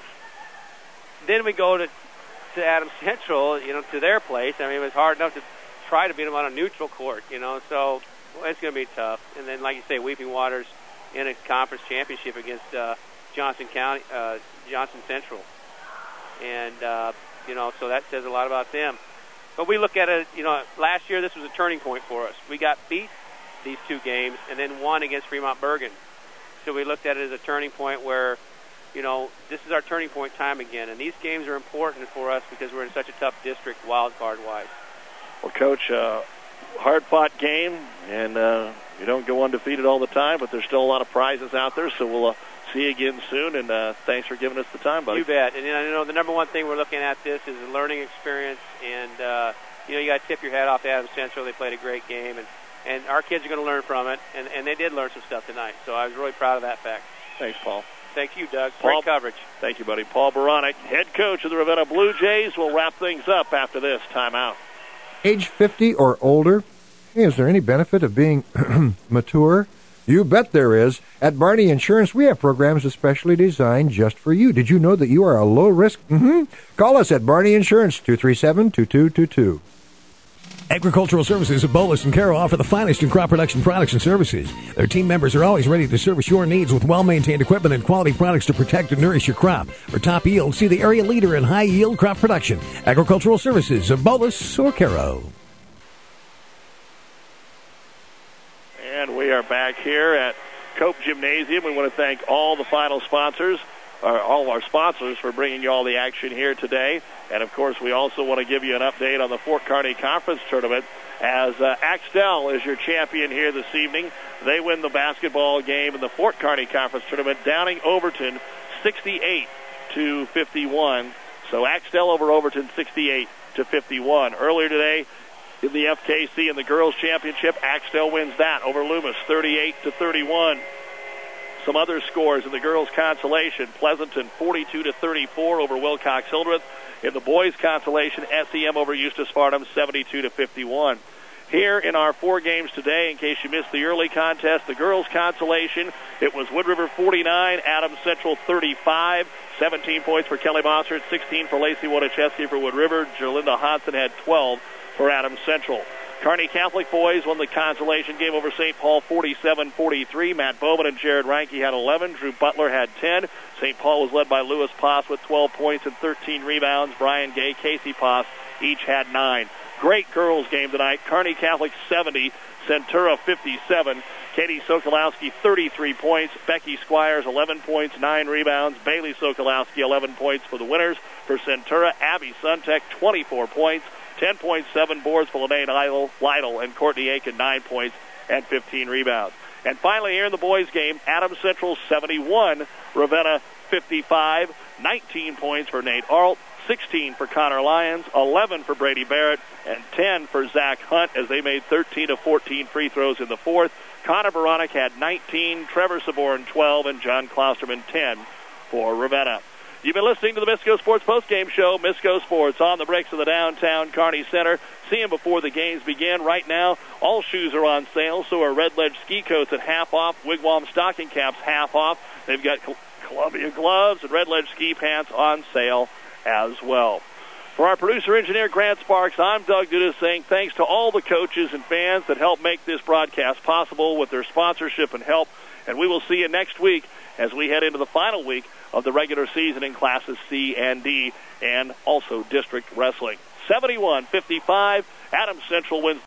then we go to Adams Central, to their place. I mean, it was hard enough to try to beat them on a neutral court, so it's going to be tough. And then, like you say, Weeping Waters in a conference championship against Johnson Central. And, so that says a lot about them. But we look at it, last year this was a turning point for us. We got beat these 2 games and then won against Fremont Bergen. So we looked at it as a turning point where, this is our turning point time again. And these games are important for us because we're in such a tough district wild card-wise. Well, Coach, hard-fought game, and you don't go undefeated all the time, but there's still a lot of prizes out there, so we'll see you again soon, and thanks for giving us the time, buddy. You bet. And, the number one thing we're looking at this is a learning experience, and, you got to tip your hat off to Adams Central. They played a great game, and our kids are going to learn from it, and they did learn some stuff tonight, so I was really proud of that fact. Thanks, Paul. Thank you, Doug. Great coverage. Thank you, buddy. Paul Baronic, head coach of the Ravenna Blue Jays, will wrap things up after this timeout. Age 50 or older? Hey, is there any benefit of being mature? You bet there is. At Barney Insurance, we have programs especially designed just for you. Did you know that you are a low risk? Call us at Barney Insurance, 237-2222. Agricultural Services of Bolus and Caro offer the finest in crop production products and services. Their team members are always ready to service your needs with well-maintained equipment and quality products to protect and nourish your crop. For top yield, see the area leader in high-yield crop production. Agricultural Services of Bolus or Caro. And we are back here at Cope Gymnasium. We want to thank all the final sponsors, all of our sponsors, for bringing you all the action here today. And, of course, we also want to give you an update on the Fort Kearney Conference Tournament as Axtell is your champion here this evening. They win the basketball game in the Fort Kearney Conference Tournament, downing Overton 68-51. So Axtell over Overton 68-51. Earlier today, in the FKC and the girls' championship, Axtell wins that over Loomis 38-31. Some other scores in the girls' consolation: Pleasanton 42-34 over Wilcox-Hildreth. In the boys' consolation, SEM over Eustis Farnham 72-51. Here in our 4 games today, in case you missed the early contest, the girls' consolation, it was Wood River 49, Adams Central 35. 17 points for Kelly Mossert, 16 for Lacey Wojciechowski for Wood River. Jerlinda Hansen had 12 for Adams Central. Kearney Catholic boys won the consolation game over St. Paul 47-43. Matt Bowman and Jared Reinke had 11. Drew Butler had 10. St. Paul was led by Lewis Poss with 12 points and 13 rebounds. Brian Gay, Casey Poss each had 9. Great girls game tonight. Kearney Catholic 70, Centura 57. Katie Sokolowski 33 points. Becky Squires 11 points, 9 rebounds. Bailey Sokolowski 11 points for the winners. For Centura, Abby Suntek 24 points. 10.7 boards for Lene Lytle, and Courtney Aiken 9 points and 15 rebounds. And finally here in the boys game, Adams Central 71, Ravenna 55, 19 points for Nate Arlt, 16 for Connor Lyons, 11 for Brady Barrett, and 10 for Zach Hunt as they made 13 of 14 free throws in the fourth. Connor Baronic had 19, Trevor Saborn 12, and John Klosterman 10 for Ravenna. You've been listening to the Misco Sports Postgame Show. Misco Sports on the bricks of the downtown Kearney Center. See them before the games begin. Right now, all shoes are on sale. So are Red Ledge ski coats at half off. Wigwam stocking caps half off. They've got Columbia gloves and Red Ledge ski pants on sale as well. For our producer-engineer, Grant Sparks, I'm Doug Dudas saying thanks to all the coaches and fans that help make this broadcast possible with their sponsorship and help. And we will see you next week as we head into the final week of the regular season in Classes C and D and also district wrestling. 71-55, Adams Central wins.